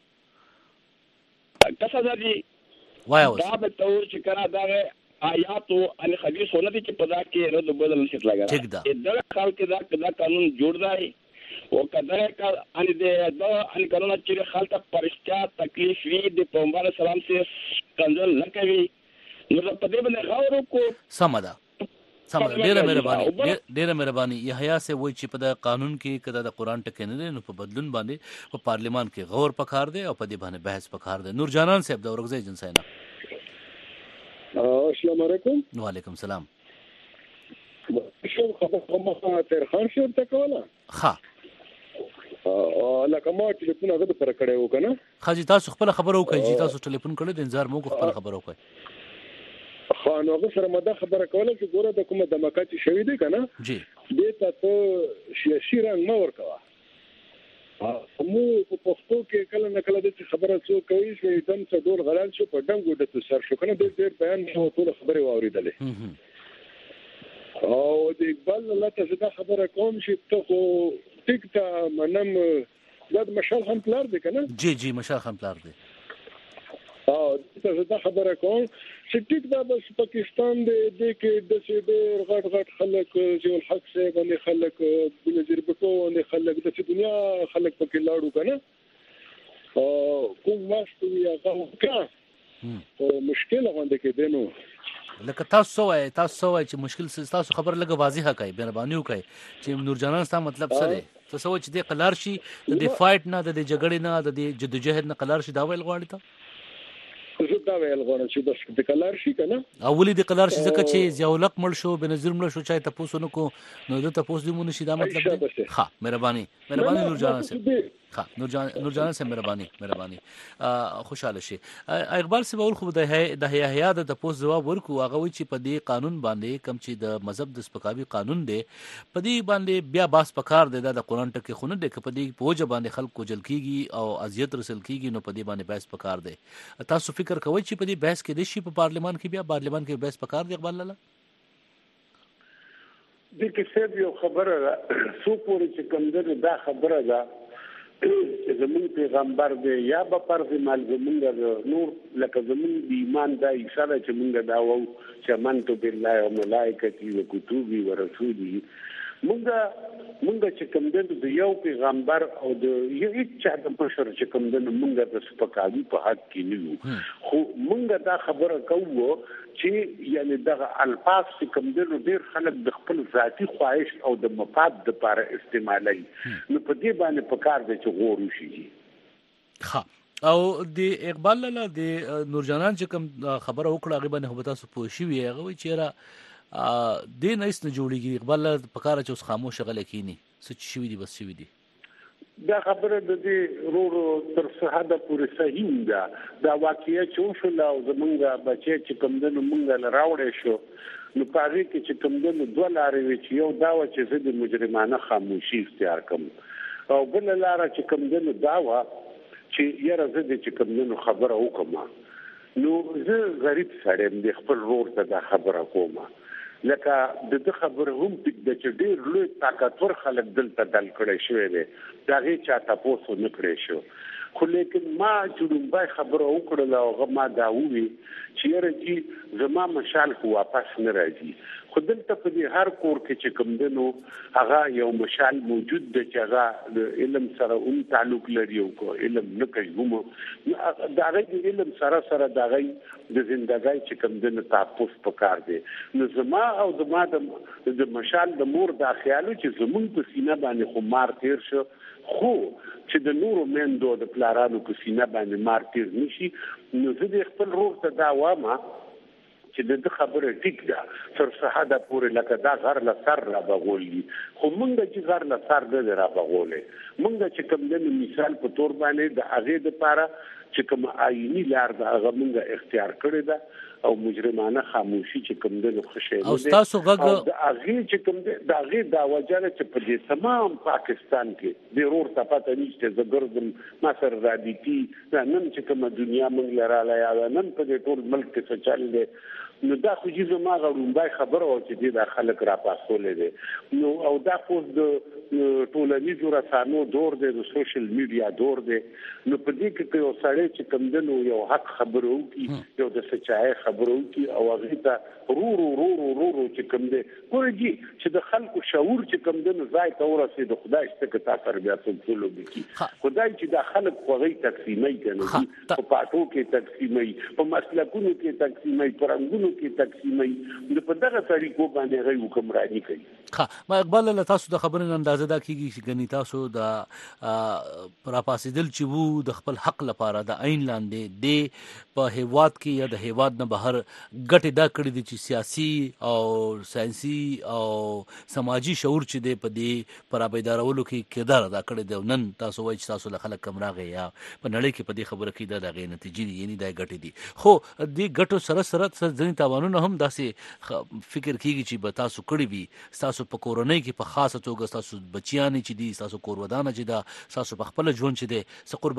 کسا دي وای دا به تور چې کنه دا آیات ان حدیث ونه دي چې په دا کې رد بدل نشي لګا دا خلک دا قانون جوړ دی او کله کا ان دې دا ان قانون چې خلک پرشتیا تکلیف وی د پیغمبر سلام سي کنزل نه کوي نو په دې باندې غور کو سمدا ډیره مهرباني یحیی سے وای چې په د قانون کې کده د قران ټکه نه نو په بدلون باندې په پارلیمان کې غور پکار دی او په دې باندې بحث پکار دی نور جانان صاحب د ورغزي جنسینا السلام علیکم وعلیکم السلام شو خبره تر خان شو تکولا ها لکه ما ټلیفون هغه پر کړه وکنه خاجي تاسو خپل خبرو کوي چې تاسو ټلیفون کړل د انتظار مو خپل خبرو کوي خانوغه سره مده خبره کوله چې ګوره د کومه دمکاتي شوی دی کنه جی دې ته سیاسي رنګ ما ورکوا مو په پښتو کې کله نه کله د خبره څو کوي چې دم څه ډول غلط شو په ډنګ وډه تو سر شو کنه ډېر بیان شو ټول خبره واوریدلې او د اقبال الله ته دا خبره کوم چې ته خو ټیک ته منم د مشال هم پلار دی کنه جی مشال هم پلار دی ته دا خبره کوم چې ټیک دا بس پاکستان دې کې د څه غټ خلک چې الحق سه باندې خلک بنظیر بټو باندې خلک د دنیا خلک پکې لاړو کنه او کوم واسطه یا کا او مشکل باندې کې دینو لکه تاسو وای چې مشکل تاسو خبر لګه واضحه کوي مهرباني وکړي چې نور جانان ستاسو مطلب څه دی تاسو چې د قلار شي د فایټ نه د جګړې نه د جدوجہد نه قلار شي دا ویل غواړي ته زه دا ویل غواړم چې بس د قلار شي کنه اولی د قلار شي ځکه چې ضیاءالق مړ شو بنظیر مړ شو چای تاسو نو کو نو د تاسو دې مونږ شي دا مطلب دی ها مهرباني نور جانان صاحب ها نورجان سے مهرباني خوشاله شي. اقبال سی بول خو د هيا د پوس جواب ورکو هغه وی چې په دې قانون باندې کم چې د مذهب د سپکاوي قانون دی په دې باندې بیا باس پکار دی د قرآن ټکی خونه دی په دې پوجا باندې خلک کو جل کیږي او اذیت رسل کیږي نو په دې باندې بحث پکار دی. تاسو فکر کوئ چې په دې بحث کې د شي په پارلیمان کې بیا پارلیمان کې بحث پکار دی اقبال لاله؟ د کیسې یو خبره سو پورې چې کوم دا خبره ده چې زمون پیغمبر دی یا به فرض مال زمونږ نور لکه زمون د ایمان دا اشاره چې مونږ دا وو چې منتو بالله او ملائکتی او کتبی او رسولی مونږ چې کوم د یو پیغمبر او د یو چا د بشر چې کوم د مونږ د سپکاوي په حق کې نه خو مونږ دا خبره کوو چې یعنی دغه الفاظ چې کوم د ډیر خلک د خپل ذاتی خواهش او د مفاد لپاره استعمالوي نو په دې باندې پکار دی چې غور وشي. ها او د اقبال لاله د نورجانان چې کوم خبره وکړه هغه باندې هوبتا سو پوښي وی هغه وی چیرې دین ایس نه جوړیږي اقبال لاله پکاره چې اوس خاموش غل کینی سچ شوی دی بس شوی دی دا خبره د دې رورو تر صحاده پورې صحیح ده. دا واقعیا چې شو لا زمونږه بچی چې کوم د مونږه راوړې شو نو پاره کې چې کوم د دوه لارې وی چې یو دا و چې زه د مجرمانه خاموشي اختیار کوم او بل لار چې کوم د دا و چې یاره زه د چې کوم د خبره وکم نو زه غریب سړی د خپل رور ته دا خبره کوم لکه د خبره هم د چې ډیر لوی طاقتور خلک دلته دل کړی شوی دی دا غي چا تاسو نه کړی شو خو لیکن ما جوړمبای خبره وکړه او ما دا وی چې یاره زما مشال کو واپس نه راځي خو دلته په دې هر کور کې چې کوم دنو هغه یو مشال موجود دی چې هغه د علم سره تعلق لري او علم نه کوي دا غي علم سره دا غي د ژوندۍ چې کوم دنو تاسو پکار دی نو زما او زما د مشال د مور د خیالو چې زمونږ په سینه باندې خو مار تیر شو خو چې د نورو مندو د پلارانو په سینه باندې مار تیر نشي نو زه د خپل روح ته دا وامه چې د خبره ټیک ده تر صحاده پورې لکه دا غر له سر را بغولي خو مونږ چې غر له سر د را بغولې مونږ چې کوم د مثال په تور باندې د هغه د لپاره چې کوم آئینی لار د هغه مونږ اختیار کړی ده او مجرمانه خاموشي چې کوم د خوشی او تاسو غږ د هغه چې کوم د هغه دا وجره چې په دې تمام پاکستان کې د رور ته پته نشته زګردم مصر رادیتی دا نن چې کوم دنیا مونږ لراله یا نن په دې ټول ملک کې څه چل دی نو دا خو چې زما غوړمبای خبره او چې دا خلک را پاسولې دي نو او دا خو د ټولنیزو رسانو دور دی د سوشل میډیا دور دی نو په دې کې یو سړی چې کوم دنو یو حق خبرو کی یو د سچای خبرو کی او هغه ته رو چې کوم دی ورږي چې د خلکو شعور چې کوم دنو ځای ته ورسي د خدای څخه تاسو بیا څه لوبي کی خدای چې دا خلک خوغي تقسیمي کنه په پاتو کې تقسیمي په مسلکونو کې تقسیمي پرنګونو کې تقسیمي په دغه طریقو باندې غي حکمرانی کوي. ما اقبال له تاسو د خبرونو اندازه دا کیږي چې غنی تاسو د پراپاسیدل چې وو د خپل حق لپاره د عین لاندې د په هیواد کې یا د هیواد نه بهر ګټه دا کړی دي چې سیاسي او ساينسي او سماجی شعور چې د په دې پرابیدارولو کې کردار ادا کړی دی نن تاسو وایي چې تاسو له خلک کم راغی یا په نړۍ کې په دې خبره کې دا غي نتیجې دي یعنی دا ګټه دي خو دې ګټو سره ځینې تاوانونه هم داسې فکر کیږي چې به تاسو کړی وي تاسو په کورونۍ کې په خاصه توګه تاسو بچیان چې دي تاسو کورودانه چې دا تاسو په خپل ژوند چې دي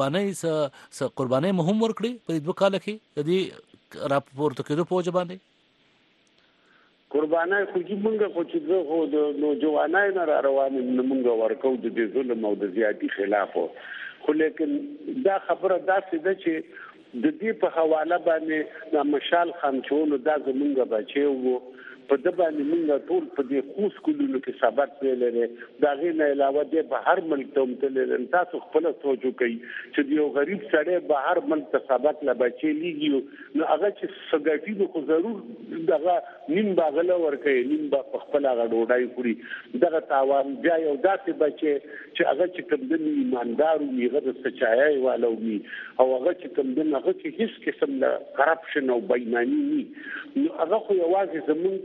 څه قرباني مهم ورکړي په دوه کال کې دې راپورته کېدو په وجه باندې قربانای خو چې مونږ خو چې زه خو د نوجوانای نه روان مونږ ورکو د دې ظلم او د زیاتی خلاف خو لیکن دا خبره داسې ده چې د دې په حواله باندې د مشال خانچونو دا زمونږ بچي وو په د باندې موږ ټول په دې خوش کولو کې سبق ویلې دا غي نه علاوه د بهر ملک ته متلل تاسو خپل سوچو کوي چې یو غریب سړی بهر ملک ته سبق لا بچي لیږي نو هغه چې سګټي خو ضرور دغه نیم باغله ورکه نیم په خپل هغه ډوډۍ خوري دغه تاوان بیا یو داسې بچي چې هغه چې کوم د ایماندارو میغه د سچایي والو می او هغه چې کوم د هغه چې هیڅ قسم د کرپشن او بېایماني ني نو هغه خو یوازې زمون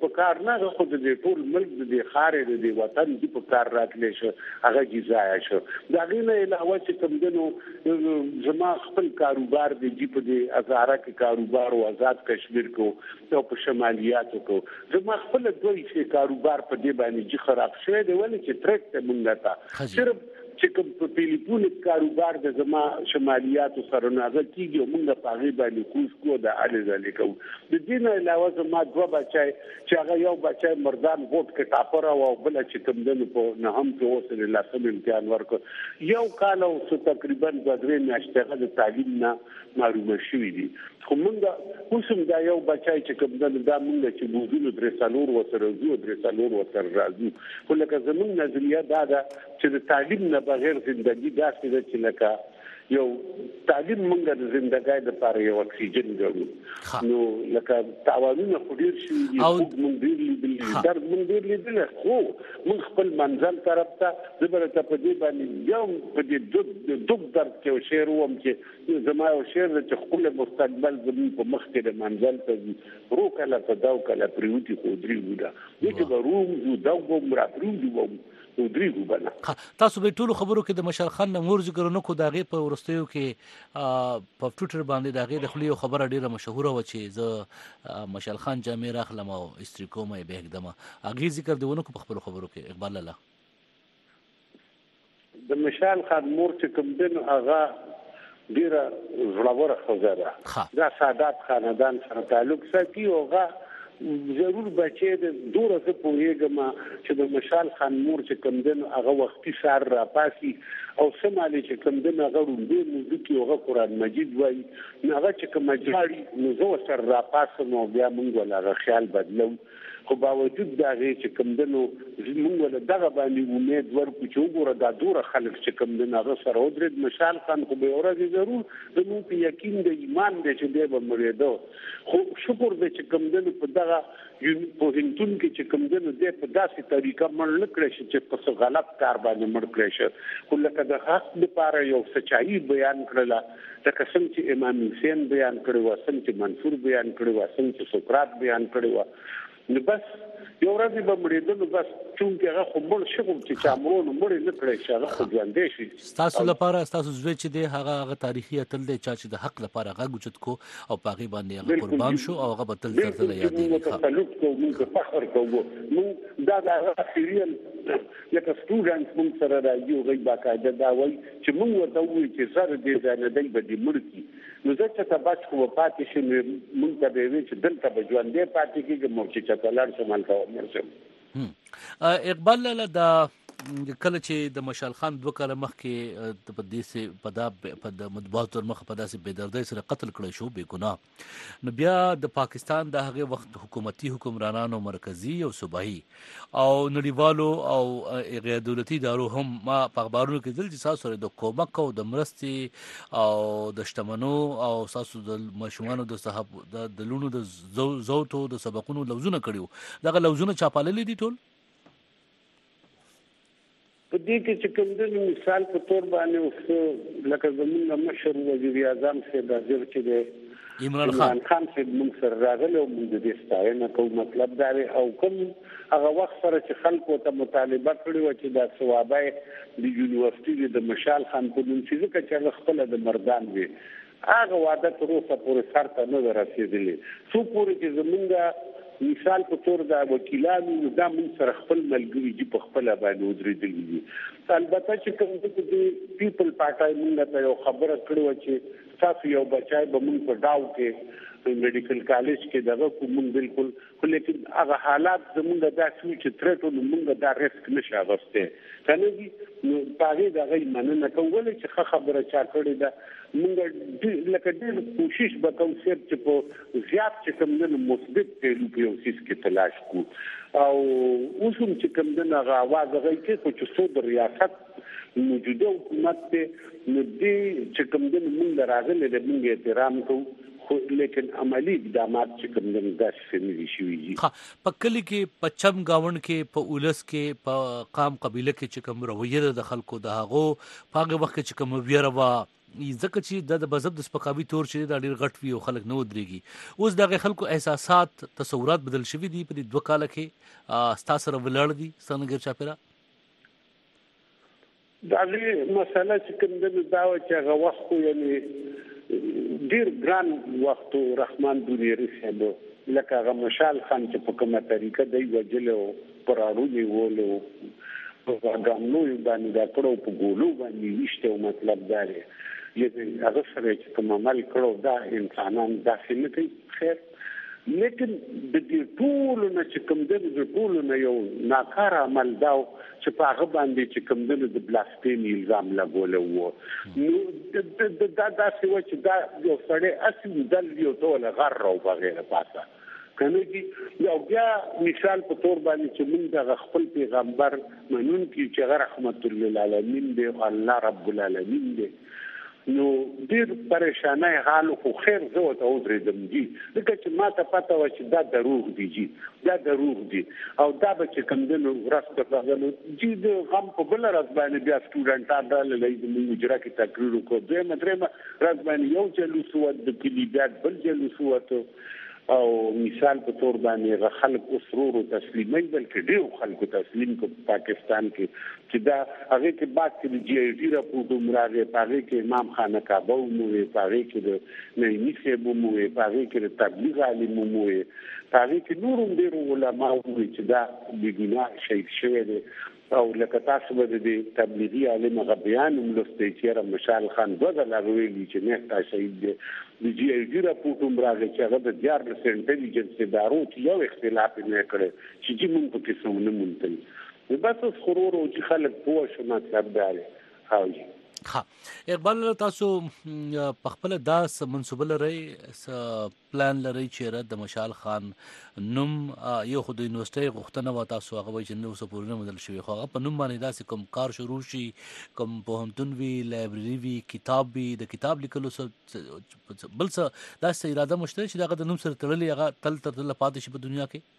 په کار نه خو د ټول ملک د خارې د وطن دی په کار راتلی شو هغه جزایا شو دا غینه علاوه چې کوم دنو زما خپل کاروبار دی چې په دې ازاره کې کاروبار او آزاد کشمیر کو او په شمالیاتو کو زما خپل دوی چې کاروبار په دې باندې چې خراب شوی دی ولې چې ټریک ته مونږ تا صرف چې کوم په ټلیفون کاروبار د زما شمالیاتو سره نازل کیږي موږ په هغه باندې کوز کو د اړ ځلې کو د دې نه علاوه زما دوه بچای چې هغه یو بچای مردان ووټ کې ټاپر او بل چې کوم دنه په نه هم په اوسه لاسم امتحان ورکړ یو کال او تقریبا د درې میاشتې د تعلیم نه محروم شوی دي خو موږ اوسم دا یو بچای چې کوم دنه دا موږ چې بوزونو درې سالور وسره زو درې سالور وسره راځو خو لکه زموږ نظریه دا ده چې د تعلیم نه بغیر ژوندۍ داسې ده چې لکه یو تعلیم مونږ د ژوندۍ لپاره یو اکسیجن ګڼو نو لکه تعاونونه خو ډېر شي مونږ ډېر لیدل درد مونږ ډېر لیدل خو مونږ خپل منزل طرف ته زبره ته په دې باندې یو په دې دوب درد کې شعر وم چې زما یو شعر چې خپل مستقبل زموږ په مخ کې د منزل ته رو کله ته دا کله پریوتی خو درې ودا چې به روم زو دا کوم را پریوتی وم تاسو به ټول خبرو کې د مشال خان نور ذکر نو کو داغه په ورستیو کې په ټویټر باندې داغه د خلیو خبره ډیره مشهوره و چې ز مشال خان جامع راخلم او استری کومه به اقدمه اغه ذکر دیونه کو په خبرو کې اقبال الله د مشال خان مور چې کوم دین هغه ډیره زړور خوځره دا سادات خاندان سره تعلق ساتي اوغه ضرور بچي د دوره څخه پوهیږم چې د مشال خان مور چې کوم دین هغه وختي سار را پاسي او سمالي چې کوم دین هغه روندې موزیک او قرآن مجید وایي هغه چې کوم جاړي نو زو سر را پاسم او بیا موږ ولا خیال بدلو خو باوجود دا چې کوم دنو موږ له دغه باندې امید ورکو چې وګوره دا دوره خلک چې کوم دنو هغه سره ودرېد مشال خان خو به اورځي ضرور زموږ په یقین د ایمان د چې دی به مریدو خو شکر دې چې کوم دنو په دغه په هندون کې چې کوم دنو دې په داسې طریقه مړ نکړي چې په څه غلط کار باندې مړ کړی شي خو لکه د حق لپاره یو سچایي بیان کړله لکه څنګه چې امام حسین بیان کړی و څنګه چې منصور بیان کړی و څنګه چې سقراط بیان کړی و نو بس یو ورځ به مړېدل بس چونکه هغه خو مړ شو چې چامرون مړ نه کړی چې هغه خو ژوندې شي تاسو لپاره تاسو زوی چې دی هغه تاریخي اتل دی چې د حق لپاره هغه وجود کو او پاغي باندې هغه قربان شو او هغه بتل ترته یادېږي تعلق کو موږ فخر کوو موږ دا سیریل لکه سټوډنټ موږ سره راځي او غي باقاعده دا وایي چې موږ ورته وایي چې سره دې ځای دی به دې مړ کی نو ځکه ته بچ خو پاتې شي موږ ته به وي چې دلته به ژوندې پاتې کېږي مو چې تلار شمال ته مرسم اقبال لاله دا کله چې د مشال خان دوه کاله مخکې په دې سه په د مطبوعات تر مخ په داسې بېدردۍ سره قتل کړی شو بې ګناه نو بیا د پاکستان د هغه وخت حکومتي حکمرانانو مرکزی او صوبایي او نړیوالو او غیر دولتي ادارو هم ما په اخبارونو کې دل چې تاسو سره د کومک او د مرستې او د شتمنو او تاسو د مشوانو د صاحب د لونو د زوتو د سبقونو لوزونه کړیو دغه لوزونه چاپاللې دي ټول په دې کې چې کوم د مثال په تور باندې اوس لکه زمونږ مشر وزیر اعظم صاحب حاضر چې دی عمران خان صاحب موږ سره راغلی او موږ د ستاینه کوو مطلب دا او کوم هغه وخت سره چې خلکو ته مطالبه کړې و چې دا ثوابای د یونیورسيټي د مشال خان په نوم چې ځکه چې خپل د مردان وي هغه وعده تر اوسه پورې سر ته نه رسېدلې څو پورې چې زمونږ مثال په تور دا وکیلانو دا موږ سره خپل ملګري چې په خپل باندې ودرېدلي دي البته چې کوم د پیپل پارټای موږ ته یو خبره کړې و چې تاسو یو بچای به موږ په داو کې میډیکل کالج کې دغه کوم بالکل خو لیکن هغه حالات زموږ د داسې چې ترټو موږ دا ریسک نشه غوښته کنه دي نو پاره دغه مننه کول چې خبره چا کړې ده موږ لکه ډېر کوشش وکړو چې په زیات چې کوم نه مثبت پهلو په یو سیس کې تلاش کو او اوس هم چې کوم نه غواړي دغه کې چې څو د ریاست موجوده حکومت ته ندې چې کوم نه موږ راغلي د موږ احترام کوو لیکن عملی اقدامات چې کوم نه داسې نه شي وي په کلی کې په چم گاوند کې په اولس کې په قام قبيله کې چې کوم رویه د خلکو د هغه په هغه وخت چې کوم ویره وا ځکه چې د بزب د سپکاوي تور چې دا ډیر غټ وي او خلک نه ودرېږي. اوس دغه خلکو احساسات تصورات بدل شوي دي په دې 2 کال کې ستا سره ولاړ دي څنګه چاپیرا دا مسله چې کوم د داو چې هغه وخت یعنی ډیر ګران وخت رحمان دونیری صاحب لکه هغه مشال خان چې په کومه طریقه دی وجلو پرارونی وولو په ګامنو باندې دا کړو په ګولو باندې وشته مطلب دا دی یعنی هغه سره چې کوم عمل کړو دا انسانان داسې نه کوي خیر لیکن د دې ټول نه چې کوم د ټول نه یو ناکار عمل داو چې په هغه باندې چې کوم د بلاسفیمي الزام لګول وو نو دا څه چې دا یو سړی اصلي دل یو ټول غر او بغیر پاسه کنه چې یو بیا مثال په تور باندې چې موږ د خپل پیغمبر منون کې چې رحمت للعالمین دی الله رب العالمین دی نو ډیر پریشانه حال خو خیر زه ته ودرېدم دي لکه چې ما ته پته و چې دا دروغ دي دا دروغ دي او دا به چې کوم دنو ورسته راغلو چې د غم په بل راز باندې بیا سټوډنټان راغلي د مجرا کې تقریر وکړ دوی مدرمه راز باندې یو جلوس و د کلیبات بل جلوس و او مثال په تور باندې خلک اسرور او تسلیمي بلکې ډیو خلکو تسلیم کو پاکستان کې چې دا هغه کې بعد کې جی ای ډی راپورټ عمره پاره کې امام خان کعبه مو پاره کې د نېمی سیبو مو پاره کې د تبلیغ عالم مو پاره کې نورم ډیرو علماء وو چې دا بګنا شهید شوی دی او لکه تاسو به د تبلیغي عالم غبیان ملسته چې مشال خان دغه لغویلی چې نه تا شهید دی د جی ای ډی راپورټ عمره چې هغه د دیار انټيليجنس ادارو چې یو اختلاف نه کړي چې موږ په کې څه نه مونږ بس خرور او چې خلک پوه شو مطلب دا دی ها اقبال تاسو په خپل داس منسوبه لري پلان لري چې د مشال خان نوم یو خو د یونیورسيټي غوښتنه و تاسو هغه چې نو سپورونه بدل شوی خو هغه په نوم باندې داسې کوم کار شروع شي کوم پوهنتون وی لایبرری وی کتاب وی د کتاب لیکلو بل څه داسې اراده مشته چې دغه د نوم سره تړلې هغه تل پاتې شي په دنیا کې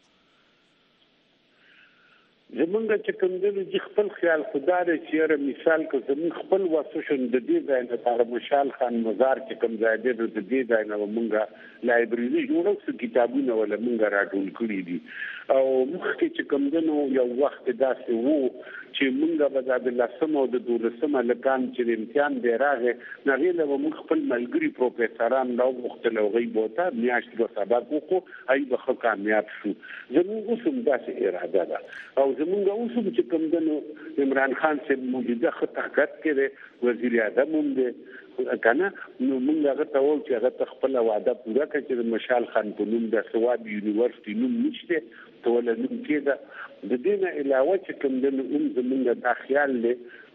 زمونږ چې کوم د خپل خیال خدای چې مثال کو زمون خپل واسوشن د دې ځای لپاره مشال خان مزار چې کوم ځای دی د دې ځای نه مونږه لایبرری جوړو څه کتابونه ولا مونږه راټول کړی دي او مخکې چې کوم دنو یو وخت داسې وو چې مونږه به د لسمو د دولسمه لکان چې امتحان دی راغې نغیله مونږ خپل ملګری پروفیسوران نو مختلف غیبوته میاشت د سبق وکړو هی به کامیاب شو زموږ اوسم داسې اراده ده او زمونږ اوسم چې کوم دنو عمران خان سے موجوده خطاقت کړي وزیر اعظم هم دی کنه نو موږ هغه ته وو چې هغه خپل وعده پوره کړي چې مشال خان په نوم د ثواب یونیورسيټي نوم نشته ټول نوم کېده د دې نه علاوه چې کوم د زمونږ د خیال له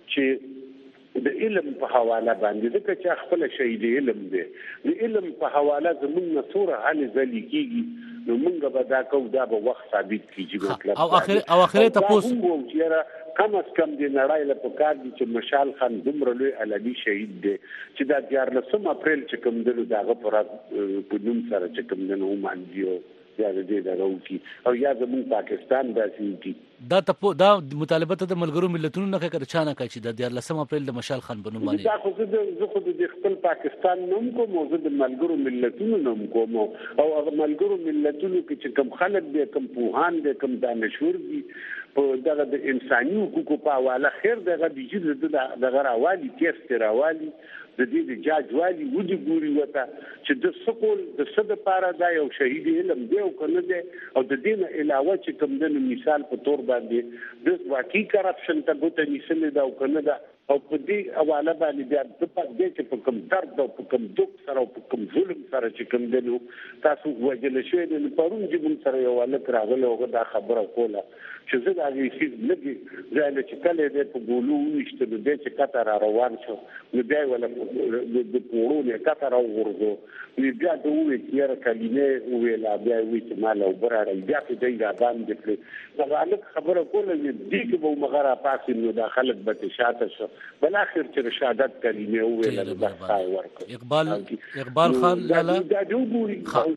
چې د علم په حواله باندې ځکه چې خپل شهید علم دی د علم په حواله زمونږ سوره حل ذلی کیږي نو موږ به دا کوو دا به وخت ثابت کیږي مطلب او اخر تاسو کم از کم د نړۍ له پکار دي چې مشال خان دومره لوی علوي شهید دی چې دا 14 اپریل چې کوم دلو داغه پر په نوم سره چې کوم دنو مانډیو یا دې دا راوکی او یا زمون پاکستان داسې دي دا مطالبه ته د ملګرو ملتونو نه کړه چانه کوي چې د 14 اپریل د مشال خان په نوم باندې دا خو زه خو د خپل پاکستان نوم کوم او د ملګرو ملتونو نوم کوم او هغه ملګرو ملتونو کې چې کوم خلک دي کوم پوهان دي کوم دانشور دي په دغه د انساني حقوقو په حواله خیر دغه د جدي دغه راوالي تیست راوالي د دې د جاج والی ودی ګوري وته چې د سکول د صد لپاره دا یو شهید علم دی او کنه دی او د دې نه علاوه چې کوم د مثال په تور باندې د واقعي کرپشن ته ګوته نیسل دا او کنه دا او په دې حواله باندې د دې چې په کوم درد او په کوم دوک سره او په کوم ظلم سره چې کوم دنو تاسو وجل شوی د پرون چې موږ سره یو ولک راغله او دا خبره کوله چې زه دا هیڅ لګي ځکه چې کله دې په ګولو نشته د دې چې کتر روان شو نو بیا ولا د پورونه کتر او ورغو نو بیا د وې کېره کلمه ویلا بیا وې چې مال او براره بیا په دې را باندې کړې دا الک خبره کوله دې کې به مغره پاسې نو داخله به شاته شو بل اخر چې شهادت کلمه ویلا د ځای ورکړ اقبال خان لالا دا جوړوري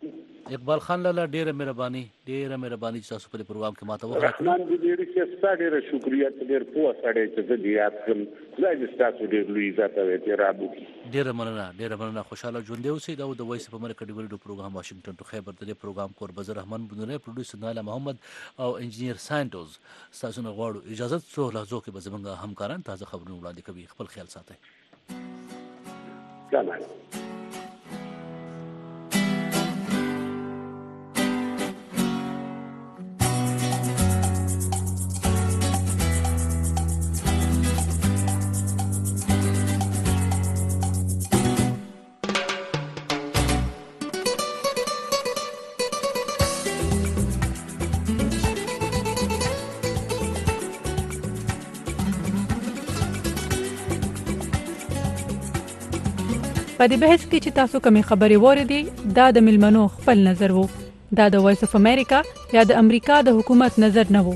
اقبال خان لاله ډیره مهرباني چې تاسو په پروګرام کې ماته وخت رحمان دې ډېر ښه ډېر شکریا ډېر پوه سړی چې زه دې یاد کړم خدای دې تاسو ډېر لوی عزت او احترام وکړي. ډیره مننه خوشاله ژوند دی اوسئ. دا د وایس په امریکا ډیوري پروګرام واشنگټن ټو خیبر د پروګرام کور بزر رحمان بندونه پروډوسر ناله محمد او انجینیر سانټوز. تاسو نه غواړو اجازه څو لحظو کې به زمونږ همکاران تازه خبرونه وړاندې کوي. خپل خیال ساتئ. سلام. په دې بحث کې چې تاسو کومې خبرې واورېدې دا د ملمنو خپل نظر وو. دا د وایس اف امریکا یا د امریکا د حکومت نظر نه وو.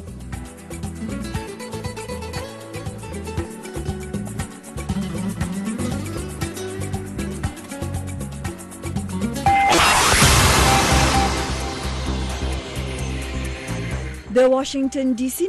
د واشنگټن ډي سي